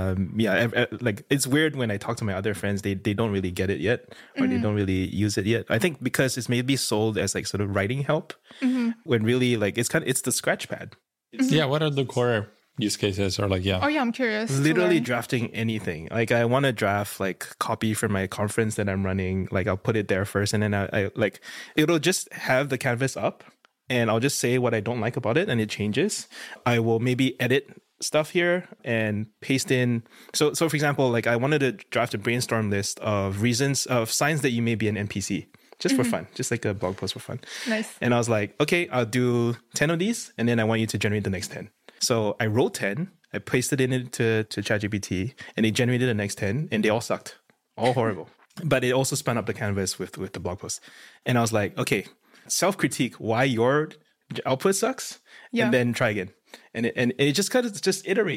Speaker 3: like it's weird when I talk to my other friends, they don't really get it yet, or they don't really use it yet. I think because it's maybe sold as like sort of writing help, when really like it's the scratch pad.
Speaker 2: Yeah, what are the core use cases? Or like,
Speaker 4: oh yeah, I'm curious.
Speaker 3: Literally drafting anything. Like I want to draft like copy for my conference that I'm running. Like I'll put it there first, and then I like it'll just have the canvas up, and I'll just say what I don't like about it, and it changes. I will maybe edit stuff here and paste in. So for example, like I wanted to draft a brainstorm list of reasons of signs that you may be an NPC. Just for fun, just like a blog post for fun.
Speaker 4: Nice.
Speaker 3: And I was like, okay, I'll do 10 of these, and then I want you to generate the next 10. So I wrote 10, I pasted it into ChatGPT, and it generated the next 10, and they all sucked. All horrible. But it also spun up the canvas with the blog post. And I was like, okay, self-critique why your output sucks, and then try again. And it just kind of just iterates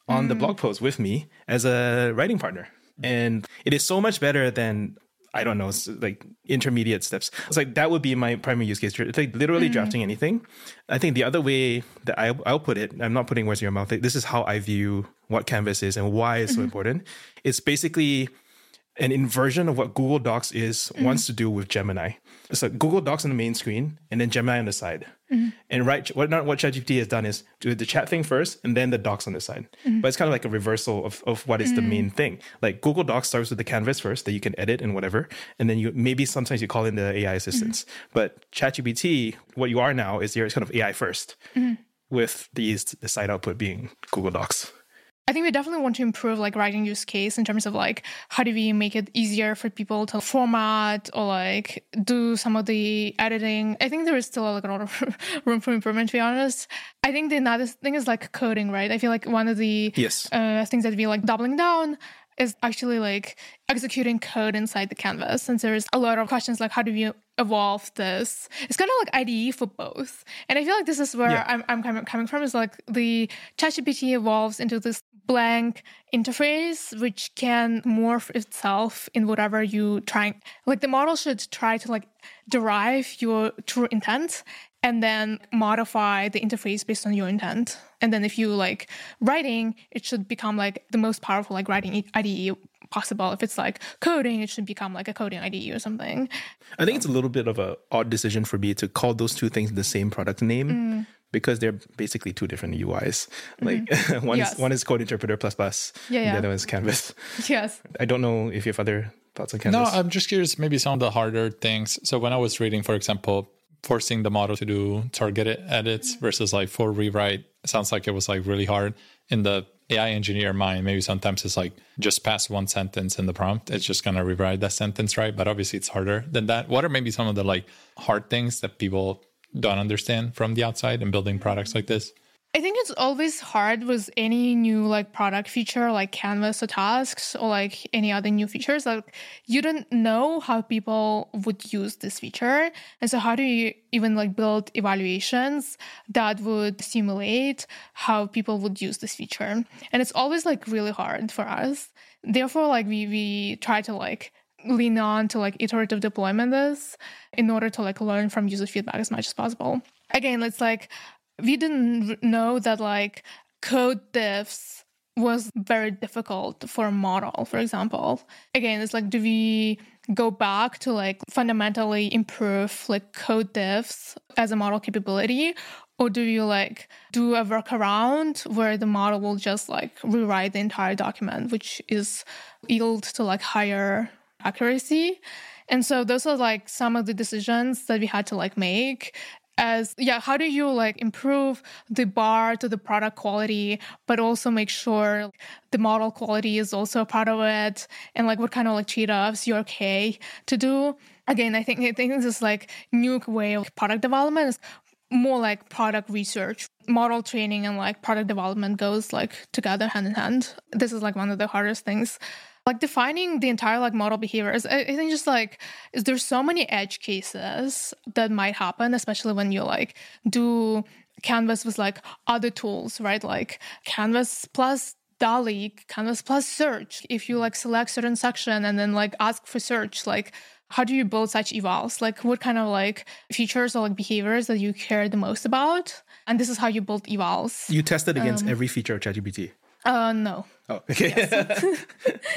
Speaker 3: on the blog post with me as a writing partner. And it is so much better than, I don't know, like intermediate steps. It's like that would be my primary use case. It's like literally drafting anything. I think the other way that I'll put it, I'm not putting words in your mouth. This is how I view what Canvas is and why it's so important. It's basically an inversion of what Google Docs wants to do with Gemini. It's like Google Docs on the main screen and then Gemini on the side. And what ChatGPT has done is do the chat thing first and then the docs on the side. But it's kind of like a reversal of what is the main thing. Like Google Docs starts with the canvas first that you can edit and whatever. And then sometimes you call in the AI assistants. But ChatGPT, what you are now is you're kind of AI first with the side output being Google Docs.
Speaker 4: I think we definitely want to improve like writing use case in terms of like how do we make it easier for people to format or like do some of the editing. I think there is still like a lot of room for improvement, to be honest. I think the another thing is like coding, right? I feel like one of the things that we like doubling down is actually like executing code inside the canvas. And there's a lot of questions like how do you evolve this? It's kind of like IDE for both. And I feel like this is where I'm coming from, is like the ChatGPT evolves into this blank interface which can morph itself in whatever you try. Like the model should try to like derive your true intent and then modify the interface based on your intent. And then if you like writing, it should become like the most powerful like writing IDE possible. If it's like coding, it should become like a coding IDE or something.
Speaker 3: I think it's a little bit of an odd decision for me to call those two things the same product name because they're basically two different UIs. Like one is Code Interpreter ++, and the other one is Canvas.
Speaker 4: Yes.
Speaker 3: I don't know if you have other thoughts on Canvas.
Speaker 2: No, I'm just curious, maybe some of the harder things. So when I was reading, for example, forcing the model to do targeted edits versus like full rewrite, it sounds like it was like really hard. In the AI engineer mind, maybe sometimes it's like just pass one sentence in the prompt. It's just going to rewrite that sentence, right? But obviously it's harder than that. What are maybe some of the like hard things that people don't understand from the outside in building products like this?
Speaker 4: I think it's always hard with any new like product feature like Canvas or Tasks or like any other new features. Like you don't know how people would use this feature. And so how do you even like build evaluations that would simulate how people would use this feature? And it's always like really hard for us. Therefore, like we try to like lean on to like iterative deployment this in order to like learn from user feedback as much as possible. Again, it's like we didn't know that like code diffs was very difficult for a model, for example. Again, it's like, do we go back to like fundamentally improve like code diffs as a model capability? Or do you like do a workaround where the model will just like rewrite the entire document, which is yield to like higher accuracy? And so those are like some of the decisions that we had to like make. How do you like improve the bar to the product quality, but also make sure the model quality is also a part of it, and like what kind of like trade-offs you're okay to do? Again, I think this is like new way of product development is more like product research. Model training and like product development goes like together hand in hand. This is like one of the hardest things. Like defining the entire like model behaviors, I think just like there's so many edge cases that might happen, especially when you like do Canvas with like other tools, right? Like Canvas plus DALL-E, Canvas plus search. If you like select certain section and then like ask for search, like how do you build such evals? Like what kind of like features or like behaviors that you care the most about? And this is how you build evals.
Speaker 3: You tested against every feature of ChatGPT?
Speaker 4: No.
Speaker 3: Oh, okay. Yes.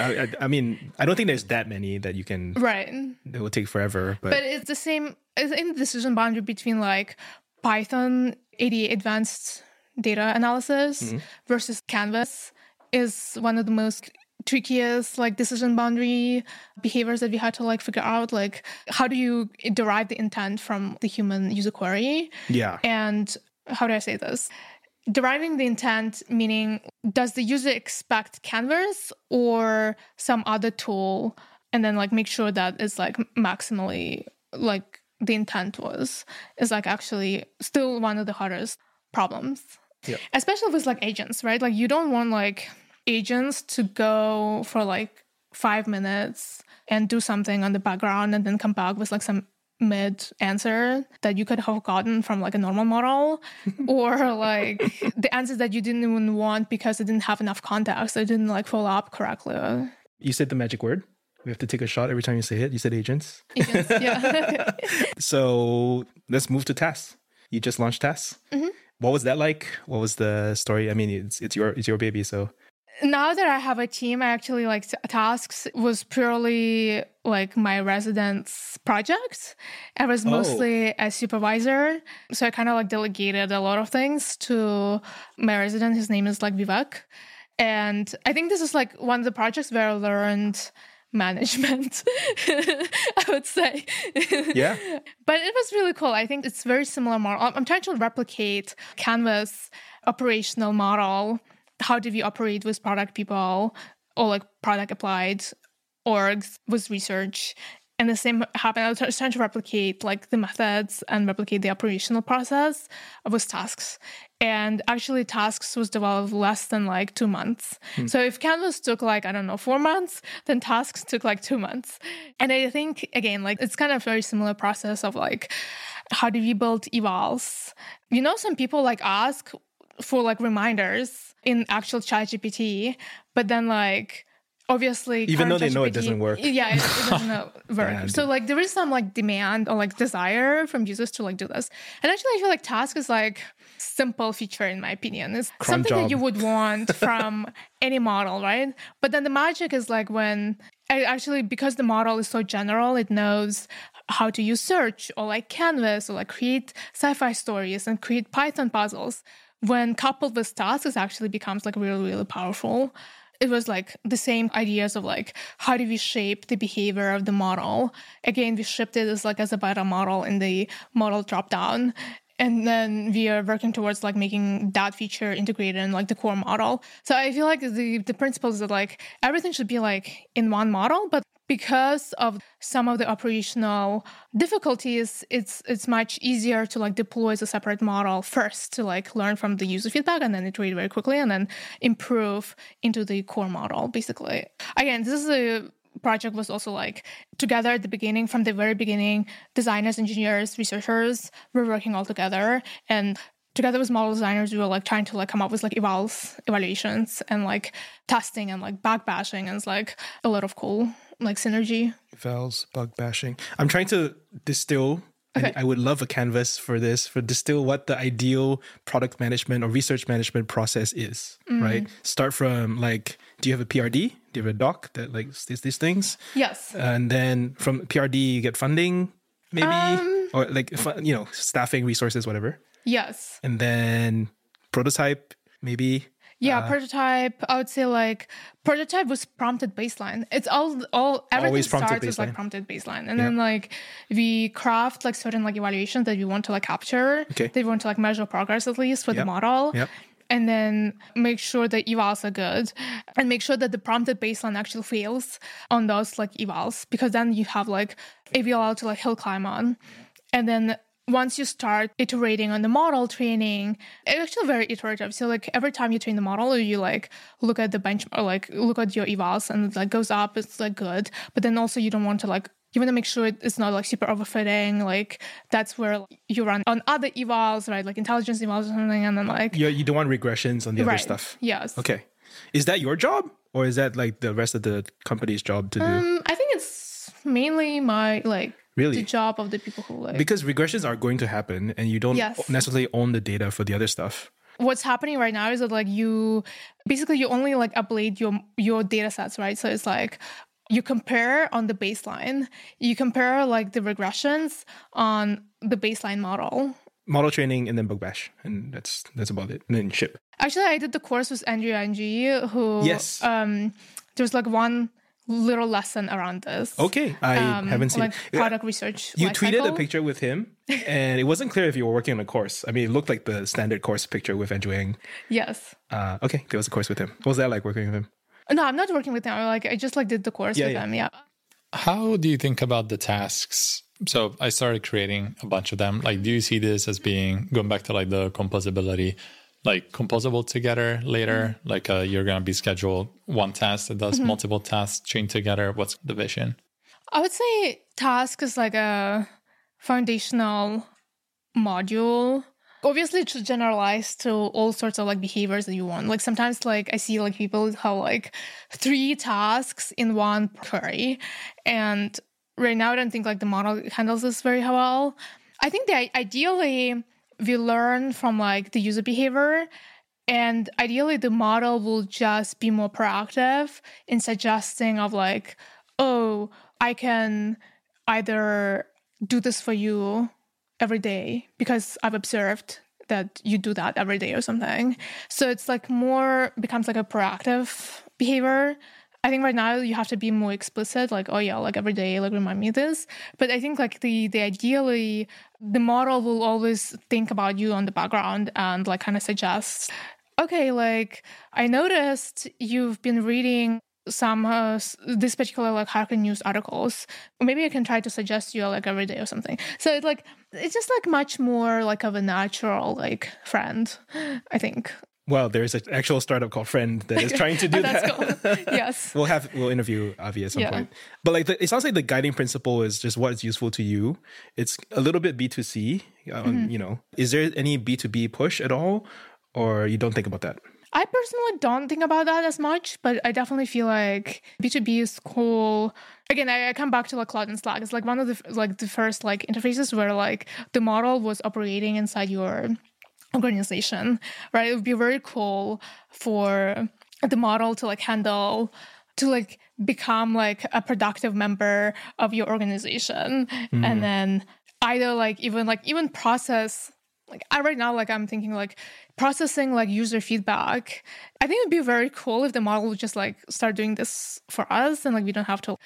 Speaker 3: I mean, I don't think there's that many that you can...
Speaker 4: Right.
Speaker 3: It will take forever. But
Speaker 4: it's the same, it's in the decision boundary between like Python 88 advanced data analysis versus Canvas is one of the most trickiest like decision boundary behaviors that we had to like figure out. Like how do you derive the intent from the human user query?
Speaker 3: Yeah.
Speaker 4: And how do I say this? Deriving the intent, meaning does the user expect Canvas or some other tool, and then like make sure that it's like maximally like the intent is like actually still one of the hardest problems.
Speaker 3: Yeah.
Speaker 4: Especially with like agents, right? Like you don't want like agents to go for like 5 minutes and do something on the background and then come back with like some mid answer that you could have gotten from like a normal model, or like the answers that you didn't even want because it didn't have enough context. It didn't like follow up correctly.
Speaker 3: You said the magic word. We have to take a shot every time you say it. You said agents.
Speaker 4: Agents, yeah.
Speaker 3: So let's move to tasks. You just launched tasks. What was that like? What was the story? I mean, it's your baby, so.
Speaker 4: Now that I have a team, I actually like tasks was purely like my residence project. I was mostly a supervisor. So I kind of like delegated a lot of things to my resident. His name is like Vivek. And I think this is like one of the projects where I learned management, I would say.
Speaker 3: Yeah.
Speaker 4: But it was really cool. I think it's very similar model. I'm trying to replicate Canvas operational model. How do we operate with product people or like product applied orgs with research? And the same happened. I was trying to replicate like the methods and replicate the operational process with tasks. And actually tasks was developed less than like 2 months. So if Canvas took like, 4 months, then tasks took like 2 months. And I think, again, like it's kind of a very similar process of like, how do we build evals? Some people like ask for like reminders in actual ChatGPT, but then like, obviously,
Speaker 3: even though they know it doesn't work.
Speaker 4: Yeah, it doesn't work. So like there is some like demand or like desire from users to like do this. And actually I feel like task is like simple feature in my opinion. It's something that you would want from any model, right? But then the magic is like when because the model is so general, it knows how to use search or like Canvas or like create sci-fi stories and create Python puzzles. When coupled with tasks, it actually becomes like really, really powerful. It was like the same ideas of like, how do we shape the behavior of the model? Again, we shipped it as like as a beta model in the model dropdown. And then we are working towards like making that feature integrated in like the core model. So I feel like the principle is that like everything should be like in one model, but because of some of the operational difficulties, it's much easier to like deploy as a separate model first to like learn from the user feedback and then iterate very quickly and then improve into the core model, basically. Again, this is a project was also like together at the beginning, from the very beginning, designers, engineers, researchers were working all together, and together with model designers, we were like trying to like come up with like evaluations and like testing and like bug bashing, and it's like a lot of cool like synergy.
Speaker 3: Evals, bug bashing. I'm trying to distill. Okay. I would love a canvas for this, for distill what the ideal product management or research management process is, right? Start from like, do you have a PRD? Do you have a doc that like these things?
Speaker 4: Yes.
Speaker 3: And then from PRD, you get funding, maybe, or like, staffing, resources, whatever.
Speaker 4: Yes.
Speaker 3: And then prototype, maybe.
Speaker 4: Yeah, prototype. I would say like prototype was prompted baseline. It's everything starts with like prompted baseline, and then like we craft like certain like evaluations that we want to like capture.
Speaker 3: Okay.
Speaker 4: They want to like measure progress at least for the model.
Speaker 3: Yep.
Speaker 4: And then make sure the evals are good, and make sure that the prompted baseline actually fails on those like evals, because then you have like a VLL to like hill climb on, and then once you start iterating on the model training, it's actually very iterative. So like every time you train the model, you like look at the benchmark, or like look at your evals, and it like goes up, it's like good. But then also you don't want to like, you want to make sure it's not like super overfitting. Like that's where you run on other evals, right? Like intelligence evals or something. And then like...
Speaker 3: You don't want regressions on the other stuff.
Speaker 4: Yes.
Speaker 3: Okay. Is that your job, or is that like the rest of the company's job to do?
Speaker 4: I think it's mainly my like...
Speaker 3: Really?
Speaker 4: The job of the people who like...
Speaker 3: Because regressions are going to happen and you don't necessarily own the data for the other stuff.
Speaker 4: What's happening right now is that like you only like upload your data sets, right? So it's like you compare on the baseline. You compare like the regressions on the baseline model.
Speaker 3: Model training and then bug bash. And that's about it. And then ship.
Speaker 4: Actually, I did the course with Andrew Ng, who...
Speaker 3: Yes.
Speaker 4: There's like one little lesson around this.
Speaker 3: Okay, I haven't seen
Speaker 4: like product research.
Speaker 3: You tweeted a picture with him, and it wasn't clear if you were working on a course. I mean, it looked like the standard course picture with Andrew Ng.
Speaker 4: Yes.
Speaker 3: Okay, there was a course with him. What was that like working with him?
Speaker 4: No, I'm not working with him. I just like did the course with him. Yeah.
Speaker 2: How do you think about the tasks? So I started creating a bunch of them. Like, do you see this as being, going back to like the composability, like composable together later? Like you're going to be scheduled one task that does multiple tasks chained together. What's the vision?
Speaker 4: I would say task is like a foundational module. Obviously, it should generalize to all sorts of like behaviors that you want. Like sometimes like I see like people have like 3 tasks in one query. And right now I don't think like the model handles this very well. I think that ideally we learn from like the user behavior, and ideally the model will just be more proactive in suggesting of like, oh, I can either do this for you every day because I've observed that you do that every day or something. So it's like more becomes like a proactive behavior. I think right now you have to be more explicit, like, oh yeah, like every day, like remind me this. But I think like the ideally the model will always think about you on the background and like kind of suggest, okay, like I noticed you've been reading some this particular like Hacker News articles. Maybe I can try to suggest you like every day or something. So it's just like much more like of a natural like friend, I think.
Speaker 3: Well, there's an actual startup called Friend that is trying to do
Speaker 4: That's
Speaker 3: that.
Speaker 4: cool. Yes.
Speaker 3: We'll interview Avi at some point. But like it sounds like the guiding principle is just what is useful to you. It's a little bit B2C. You know, is there any B2B push at all, or you don't think about that?
Speaker 4: I personally don't think about that as much, but I definitely feel like B2B is cool. Again, I come back to like Cloud and Slack. It's like one of the first like interfaces where like the model was operating inside your organization, right? It would be very cool for the model to like handle, to like become like a productive member of your organization, and then either like even process. Like right now, like I'm thinking like processing like user feedback. I think it'd be very cool if the model would just like start doing this for us, and like we don't have to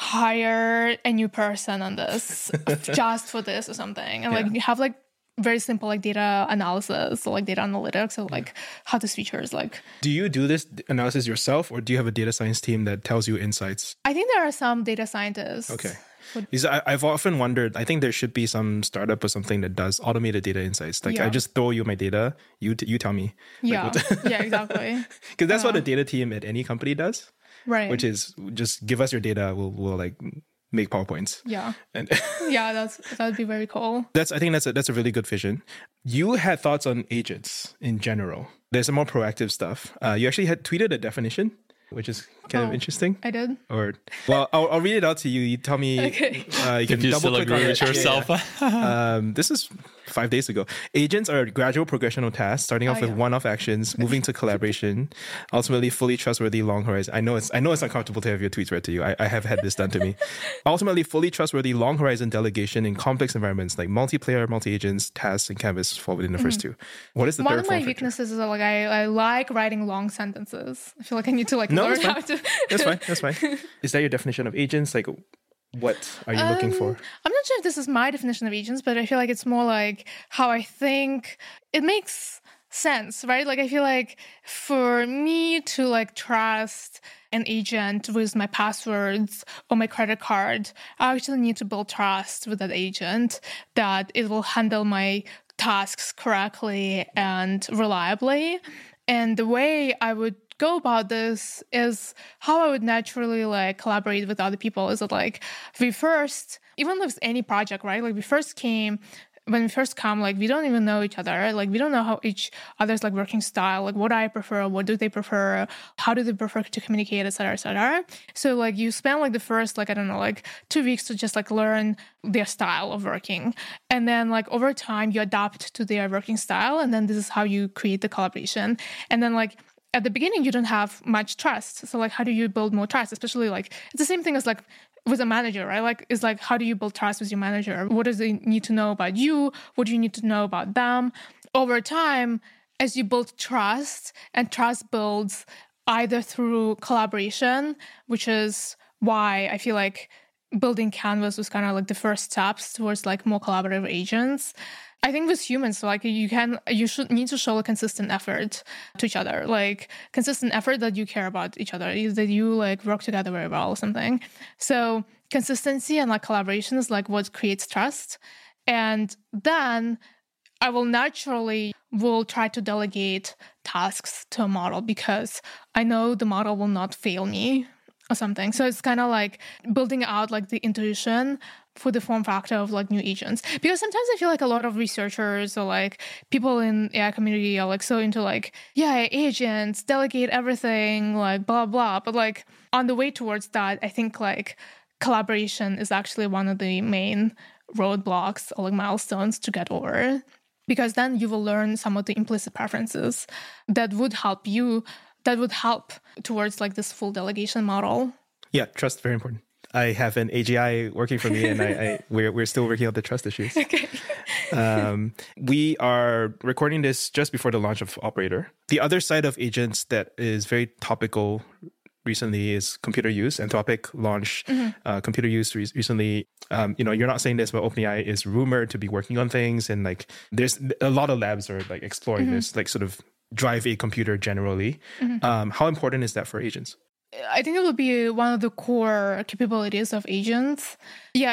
Speaker 4: hire a new person on this just for this or something. And like you have like very simple like data analysis or like data analytics or like how this feature is like.
Speaker 3: Do you do this analysis yourself, or do you have a data science team that tells you insights?
Speaker 4: I think there are some data scientists.
Speaker 3: Okay. Because I've often wondered, I think there should be some startup or something that does automated data insights. Like I just throw you my data, you tell me.
Speaker 4: Yeah, yeah, exactly.
Speaker 3: Because that's what a data team at any company does.
Speaker 4: Right.
Speaker 3: Which is just give us your data, we'll like make PowerPoints.
Speaker 4: Yeah.
Speaker 3: And
Speaker 4: yeah, that would be very cool.
Speaker 3: I think that's a really good vision. You had thoughts on agents in general. There's some more proactive stuff. You actually had tweeted a definition, which is kind of interesting.
Speaker 4: I did.
Speaker 3: Or well, I'll read it out to you. You tell me.
Speaker 4: Okay.
Speaker 3: You can
Speaker 2: if you still agree with yourself.
Speaker 3: This is 5 days ago. Agents are a gradual progression of tasks, starting off with one-off actions, moving to collaboration, ultimately fully trustworthy long horizon. I know it's uncomfortable to have your tweets read to you. I have had this done to me. Ultimately, fully trustworthy long horizon delegation in complex environments like multiplayer, multi-agents, tasks, and Canvas fall within the first two. What is the third?
Speaker 4: One of my weaknesses is that, like I like writing long sentences. I feel like I need to like learn how to.
Speaker 3: That's fine. Is that your definition of agents? Like, what are you looking for?
Speaker 4: I'm not sure if this is my definition of agents, but I feel like it's more like how I think it makes sense, right? Like I feel like for me to like trust an agent with my passwords or my credit card, I actually need to build trust with that agent that it will handle my tasks correctly and reliably. And the way I would go about this is how I would naturally like collaborate with other people. Is that like we first, even with any project, right? Like when we first come, like we don't even know each other. Like we don't know how each other's like working style, like what I prefer, what do they prefer, how do they prefer to communicate, et cetera, et cetera. So like you spend like the first, like, I don't know, like 2 weeks to just like learn their style of working. And then like over time you adapt to their working style. And then this is how you create the collaboration. And then like at the beginning, you don't have much trust. So like, how do you build more trust? Especially like, it's the same thing as like with a manager, right? Like, it's like, how do you build trust with your manager? What does they need to know about you? What do you need to know about them? Over time, as you build trust, and trust builds either through collaboration, which is why I feel like building Canvas was kind of like the first steps towards like more collaborative agents. I think with humans, like you should need to show a consistent effort to each other, like consistent effort that you care about each other, that you like work together very well or something. So consistency and like collaboration is like what creates trust. And then I will try to delegate tasks to a model because I know the model will not fail me or something. So it's kind of like building out like the intuition for the form factor of like new agents. Because sometimes I feel like a lot of researchers or like people in AI community are like so into like, yeah, agents, delegate everything, like blah, blah. But like on the way towards that, I think like collaboration is actually one of the main roadblocks or like milestones to get over. Because then you will learn some of the implicit preferences that would help towards like this full delegation model.
Speaker 3: Yeah, trust, very important. I have an AGI working for me, and we're still working on the trust issues.
Speaker 4: Okay.
Speaker 3: We are recording this just before the launch of Operator. The other side of agents that is very topical recently is computer use. Anthropic launched computer use recently. You're not saying this, but OpenAI is rumored to be working on things, and like there's a lot of labs are like exploring this, like sort of drive a computer generally. How important is that for agents?
Speaker 4: I think it will be one of the core capabilities of agents. Yeah,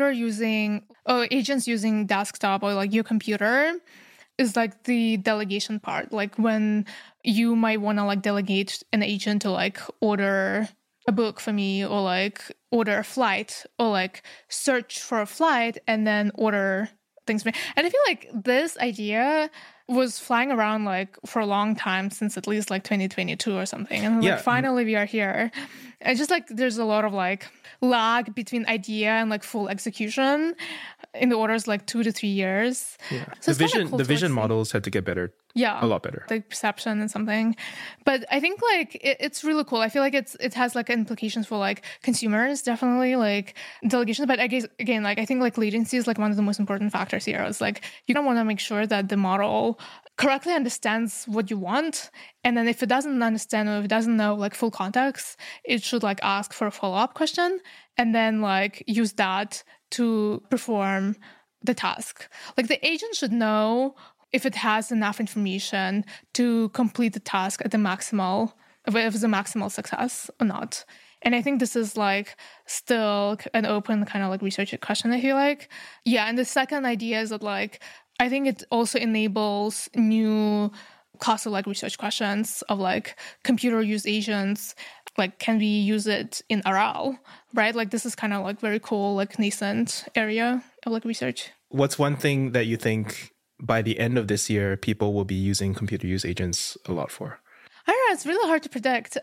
Speaker 4: agents using desktop or like your computer is like the delegation part. Like when you might want to like delegate an agent to like order a book for me, or like order a flight, or like search for a flight and then order things for me. And I feel like this idea was flying around like for a long time, since at least like 2022 or something. And like finally we are here. And just like there's a lot of like lag between idea and like full execution in the orders like 2 to 3 years.
Speaker 3: Yeah.
Speaker 4: So
Speaker 3: the vision models had to get better.
Speaker 4: Yeah,
Speaker 3: a lot better.
Speaker 4: Like perception and something. But I think like it's really cool. I feel like it has like implications for like consumers, definitely, like delegations. But I guess again, like I think like latency is like one of the most important factors here. It's like you don't want to make sure that the model correctly understands what you want, and then if it doesn't understand or if it doesn't know like full context, it should like ask for a follow-up question and then like use that to perform the task. Like the agent should know if it has enough information to complete the task at the maximal, if it's a maximal success or not. And I think this is like still an open kind of like research question, I feel like. Yeah, and the second idea is that like, I think it also enables new class of like research questions of like computer use agents. Like, can we use it in RL, right? Like this is kind of like very cool, like nascent area of like research.
Speaker 3: What's one thing that you think by the end of this year, people will be using computer use agents a lot for?
Speaker 4: I don't know. It's really hard to predict.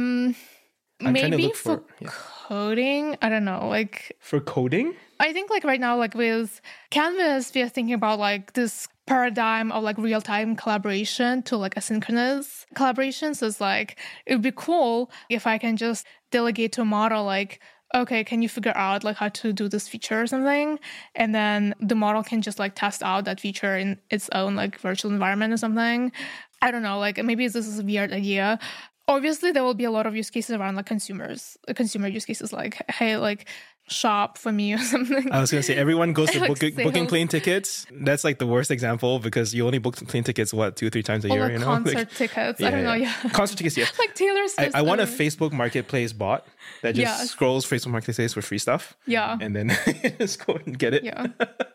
Speaker 4: Maybe for coding. I don't know. Like
Speaker 3: for coding?
Speaker 4: I think like right now, like with Canvas, we are thinking about like this paradigm of like real-time collaboration to like asynchronous collaboration. So it's like, it would be cool if I can just delegate to a model like, okay, can you figure out like how to do this feature or something? And then the model can just like test out that feature in its own like virtual environment or something. I don't know, like maybe this is a weird idea. Obviously, there will be a lot of use cases around like consumer use cases like, hey, like shop for me or something.
Speaker 3: I was going to say, everyone goes to
Speaker 4: like
Speaker 3: booking plane tickets. That's like the worst example because you only book plane tickets, 2-3 times a year,
Speaker 4: like
Speaker 3: you know?
Speaker 4: Concert
Speaker 3: like,
Speaker 4: tickets. I don't know, yeah.
Speaker 3: Concert tickets, yeah.
Speaker 4: Like Taylor Swift.
Speaker 3: I want a Facebook Marketplace bot that just scrolls Facebook Marketplace for free stuff.
Speaker 4: Yeah.
Speaker 3: And then just go and get it.
Speaker 4: Yeah.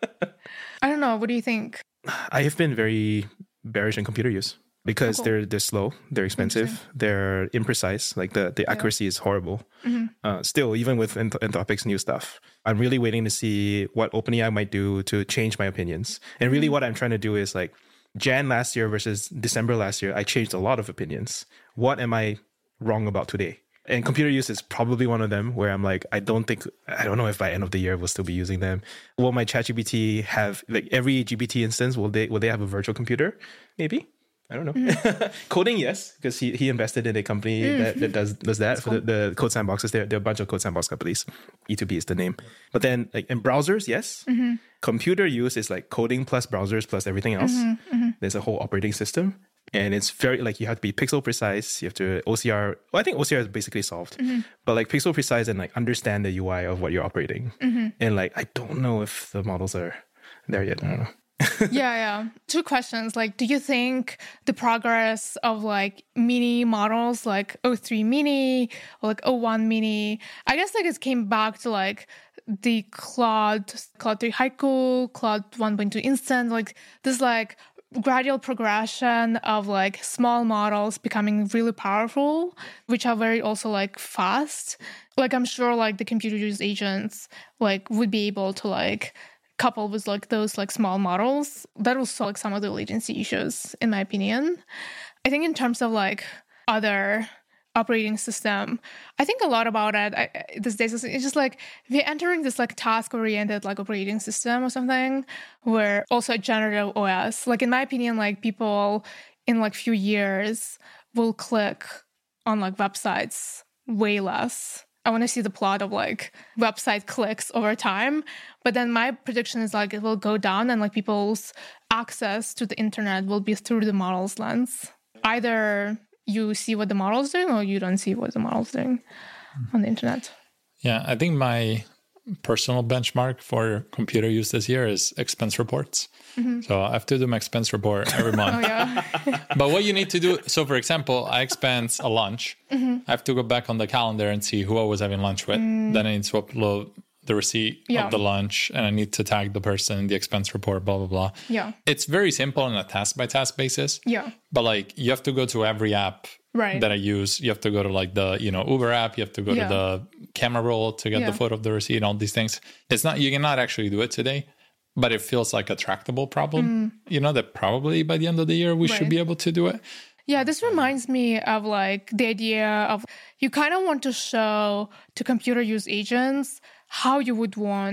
Speaker 4: I don't know. What do you think?
Speaker 3: I have been very bearish in computer use. Because they're slow, they're expensive, they're imprecise. Like the accuracy is horrible. Still, even with Anthropic's new stuff, I'm really waiting to see what OpenAI might do to change my opinions. And really, what I'm trying to do is like Jan last year versus December last year, I changed a lot of opinions. What am I wrong about today? And computer use is probably one of them where I'm like, I don't know if by end of the year we'll still be using them. Will my ChatGPT have like every GPT instance? Will they have a virtual computer? Maybe. I don't know. Coding, yes, because he invested in a company that does that. That's for the code sandboxes. There are a bunch of code sandbox companies. E2B is the name. But then like in browsers, yes. Computer use is like coding plus browsers plus everything else. There's a whole operating system. And it's very like you have to be pixel precise. You have to OCR. Well, I think OCR is basically solved. But like pixel precise and like understand the UI of what you're operating. And like I don't know if the models are there yet. I don't know.
Speaker 4: Yeah. 2 questions. Like, do you think the progress of like mini models like O3 mini or like O1 mini, I guess like it came back to like the Claude 3 Haiku, Claude 1.2 Instant, like this like gradual progression of like small models becoming really powerful, which are very also like fast. Like I'm sure like the computer use agents like would be able to like couple with like those like small models. That will solve like some of the latency issues, in my opinion. I think in terms of like other operating system, I think a lot about it these days. It's just like we're entering this like task-oriented like operating system or something, where also a generative OS. Like in my opinion, like people in like few years will click on like websites way less. I want to see the plot of like website clicks over time. But then my prediction is like it will go down and like people's access to the internet will be through the model's lens. Either you see what the model's doing or you don't see what the model's doing on the internet.
Speaker 2: Yeah, I think my personal benchmark for computer use this year is expense reports. So I have to do my expense report every month. But what you need to do, so for example, I expense a lunch. I have to go back on the calendar and see who I was having lunch with. Then I need to upload the receipt of the lunch, and I need to tag the person in the expense report, blah, blah, blah.
Speaker 4: Yeah.
Speaker 2: It's very simple on a task-by-task basis.
Speaker 4: Yeah.
Speaker 2: But like you have to go to every app that I use. You have to go to like the, Uber app. You have to go to the camera roll to get the photo of the receipt, all these things. It's not, you cannot actually do it today, but it feels like a tractable problem, that probably by the end of the year, we should be able to do it.
Speaker 4: Yeah, this reminds me of like the idea of you kind of want to show to computer use agents how you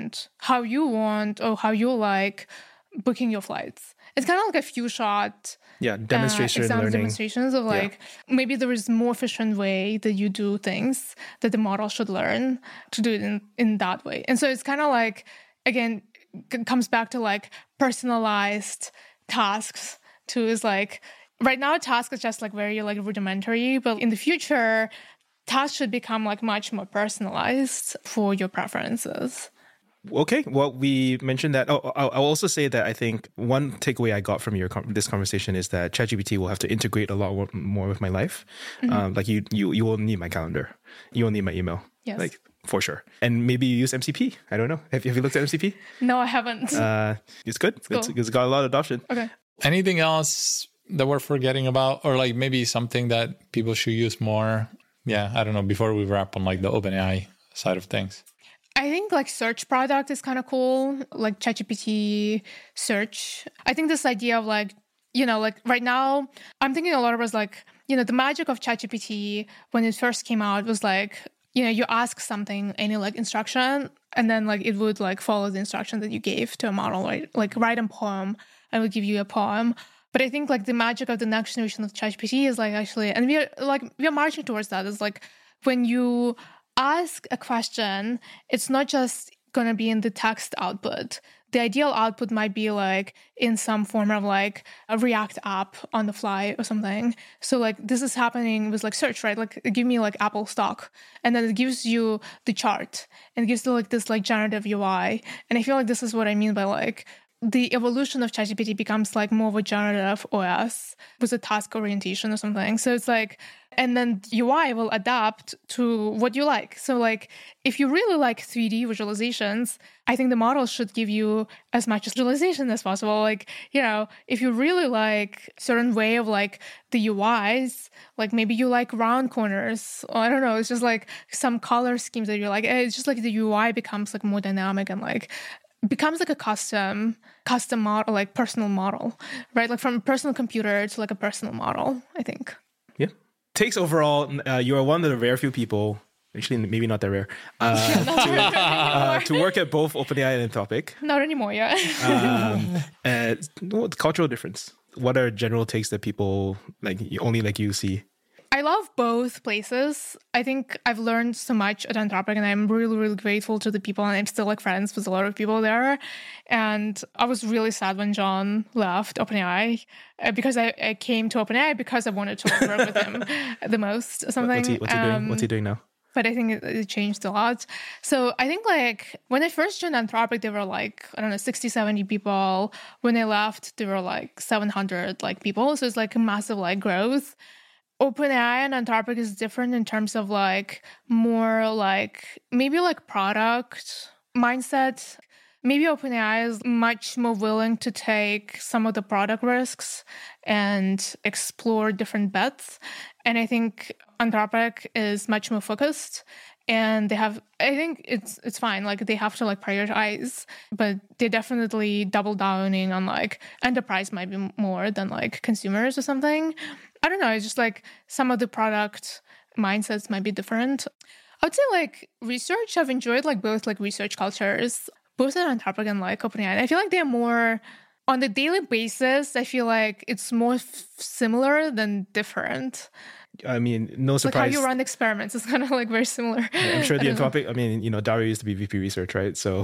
Speaker 4: like booking your flights. It's kind of like a few shot
Speaker 3: demonstration learning.
Speaker 4: Demonstrations of like maybe there is more efficient way that you do things that the model should learn to do it in that way. And so it's kind of like, again, comes back to like personalized tasks too. Is like right now a task is just like very like rudimentary, but in the future tasks should become like much more personalized for your preferences.
Speaker 3: Okay, well, we mentioned that. Oh, I'll also say that I think one takeaway I got from this conversation is that ChatGPT will have to integrate a lot more with my life. Like you will need my calendar. You will need my email.
Speaker 4: Yes.
Speaker 3: Like for sure. And maybe you use MCP. I don't know. Have you looked at MCP?
Speaker 4: No, I haven't.
Speaker 3: It's good.
Speaker 4: Cool.
Speaker 3: It's got a lot of adoption.
Speaker 4: Okay.
Speaker 2: Anything else that we're forgetting about, or like maybe something that people should use more? Yeah, I don't know, before we wrap on like the OpenAI side of things.
Speaker 4: I think like search product is kind of cool, like ChatGPT search. I think this idea of like, like right now, I'm thinking a lot about like, the magic of ChatGPT when it first came out was like, you ask something, any like instruction, and then like it would like follow the instruction that you gave to a model, right? Like write a poem, and it would give you a poem. But I think like the magic of the next generation of ChatGPT is like actually, and we are marching towards that. Is like when you ask a question, it's not just going to be in the text output. The ideal output might be like in some form of like a React app on the fly or something. So like this is happening with like search, right? Like give me like Apple stock, and then it gives you the chart and it gives you like this like generative UI. And I feel like this is what I mean by like the evolution of ChatGPT becomes like more of a generative OS with a task orientation or something. So it's like, and then UI will adapt to what you like. So like, if you really like 3D visualizations, I think the model should give you as much visualization as possible. Like, if you really like certain way of like the UIs, like maybe you like round corners, or I don't know, it's just like some color schemes that you like. It's just like the UI becomes like more dynamic and like becomes like a custom model, like personal model, right? Like from a personal computer to like a personal model, I think. Yeah.
Speaker 3: Takes overall, you are one of the rare few people, actually maybe not that rare, to work at both OpenAI and Anthropic.
Speaker 4: Not anymore, yeah.
Speaker 3: The cultural difference. What are general takes that people like only like you see?
Speaker 4: I love both places. I think I've learned so much at Anthropic, and I'm really, really grateful to the people, and I'm still like friends with a lot of people there. And I was really sad when John left OpenAI because I came to OpenAI because I wanted to work with him the most or something.
Speaker 3: What's he doing now?
Speaker 4: But I think it changed a lot. So I think like when I first joined Anthropic, there were like, 60, 70 people. When I left, there were like 700 like people. So it's like a massive like growth. OpenAI and Anthropic is different in terms of like more like maybe like product mindset. maybe OpenAI is much more willing to take some of the product risks and explore different bets. And I think Anthropic is much more focused. And they have, I think it's fine. Like they have to like prioritize, but they definitely double downing on like enterprise might be more than like consumers or something. I don't know. It's just like some of the product mindsets might be different. I would say like research, I've enjoyed like both like research cultures, both at Anthropic and like OpenAI. I feel like they're more on the daily basis. I feel like it's more similar than different.
Speaker 3: I mean, no surprise.
Speaker 4: Like how you run experiments is kind of like very similar.
Speaker 3: I'm sure the Anthropic, I mean, you know, Dario used to be VP research, right? So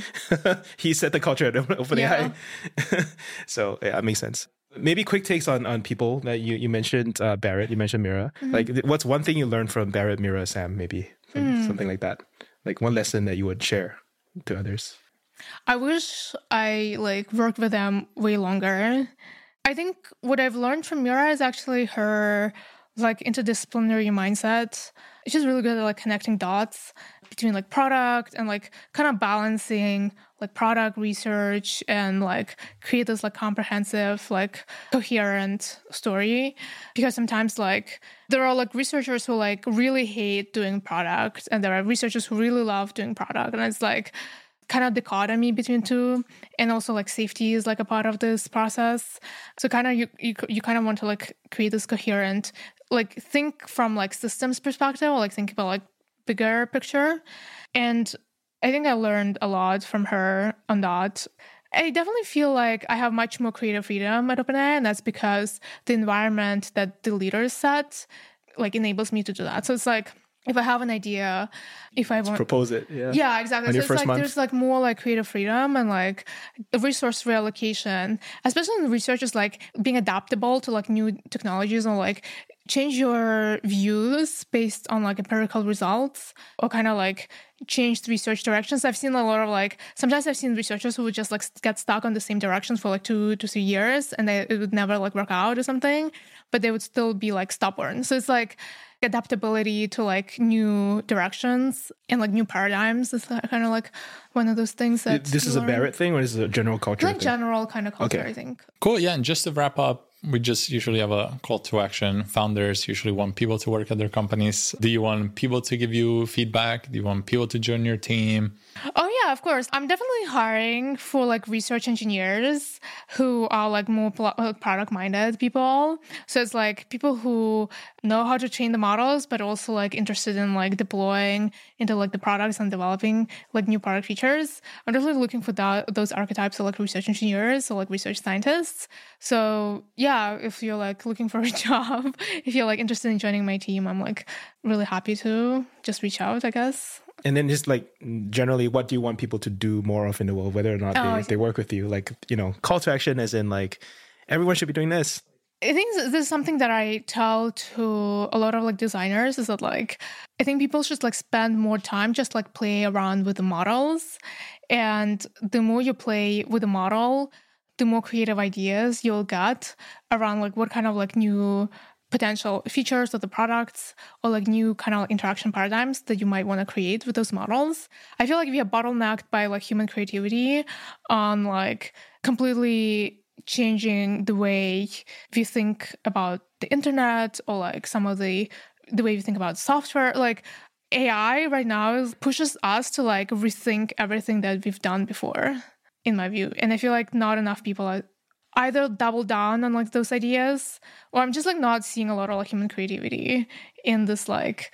Speaker 3: he set the culture at OpenAI. Yeah. So yeah, that makes sense. Maybe quick takes on people that you mentioned, Barrett, you mentioned Mira. Like what's one thing you learned from Barrett, Mira, Sam, maybe? Something like that. Like one lesson that you would share to others.
Speaker 4: I wish I like worked with them way longer. I think what I've learned from Mira is actually her like interdisciplinary mindset. She's really good at like connecting dots between like product and like kind of balancing like product research and like create this like comprehensive, like coherent story. Because sometimes like there are like researchers who like really hate doing product and there are researchers who really love doing product. And it's like kind of dichotomy between two, and also like safety is like a part of this process. So kind of you kind of want to like create this coherent, like think from like systems perspective or like think about like bigger picture. And I think I learned a lot from her on that. I definitely feel like I have much more creative freedom at OpenAI, and that's because the environment that the leaders set like enables me to do that. So it's like if I have an idea, if I want
Speaker 3: propose it,
Speaker 4: yeah, exactly.
Speaker 3: On your
Speaker 4: so
Speaker 3: first
Speaker 4: it's like
Speaker 3: month.
Speaker 4: There's like more like creative freedom and like resource reallocation, especially in research is like being adaptable to like new technologies or like change your views based on like empirical results or kind of like change the research directions. I've seen a lot of like, sometimes I've seen researchers who would just like get stuck on the same directions for like 2 to 3 years and it would never like work out or something, but they would still be like stubborn. So it's like adaptability to like new directions and like new paradigms is kind of like one of those things that
Speaker 3: this is a Barrett thing or is it a general culture
Speaker 4: like
Speaker 3: thing?
Speaker 4: general kind of culture,
Speaker 3: Okay.
Speaker 4: I think.
Speaker 2: Cool. Yeah. And just to wrap up, we just usually have a call to action. Founders usually want people to work at their companies. Do you want people to give you feedback? Do you want people to join your team?
Speaker 4: Oh yeah, of course. I'm definitely hiring for like research engineers who are like more product minded people. So it's like people who know how to train the models, but also like interested in like deploying into like the products and developing like new product features. I'm definitely looking for those archetypes of like research engineers or like research scientists. So yeah, if you're like looking for a job, if you're like interested in joining my team, I'm like really happy to just reach out, I guess.
Speaker 3: And then just like generally, what do you want people to do more of in the world, whether or not they work with you? Like, you know, call to action as in like, everyone should be doing this.
Speaker 4: I think this is something that I tell to a lot of like designers is that like, I think people should like spend more time just like play around with the models. And the more you play with the model, the more creative ideas you'll get around like what kind of like new potential features of the products or like new kind of interaction paradigms that you might want to create with those models. I feel like we are bottlenecked by like human creativity on like completely changing the way we think about the internet or like some of the way we think about software. Like AI right now pushes us to like rethink everything that we've done before, in my view. And I feel like not enough people are either double down on like those ideas, or I'm just like not seeing a lot of like human creativity in this like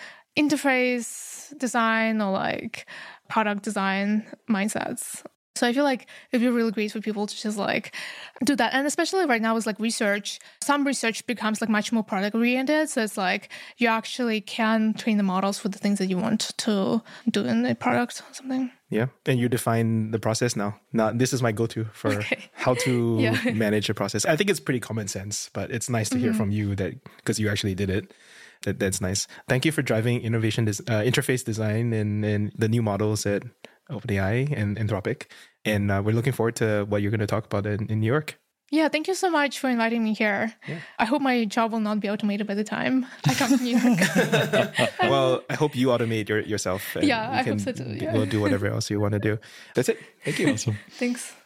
Speaker 4: interface design or like product design mindsets. So I feel like it'd be really great for people to just like do that. And especially right now with like research, some research becomes like much more product oriented. So it's like you actually can train the models for the things that you want to do in a product or something.
Speaker 3: Yeah. And you define the process now. Now, this is my go-to for how to manage a process. I think it's pretty common sense, but it's nice to hear from you that because you actually did it. That's nice. Thank you for driving innovation, interface design and the new models at OpenAI and Anthropic. And we're looking forward to what you're going to talk about in New York.
Speaker 4: Yeah, thank you so much for inviting me here. I hope my job will not be automated by the time I come to New York.
Speaker 3: Well, I hope you automate yourself. And
Speaker 4: Yeah, I hope so too. Yeah.
Speaker 3: We'll do whatever else you want to do. That's it. Thank you.
Speaker 2: Awesome.
Speaker 4: Thanks.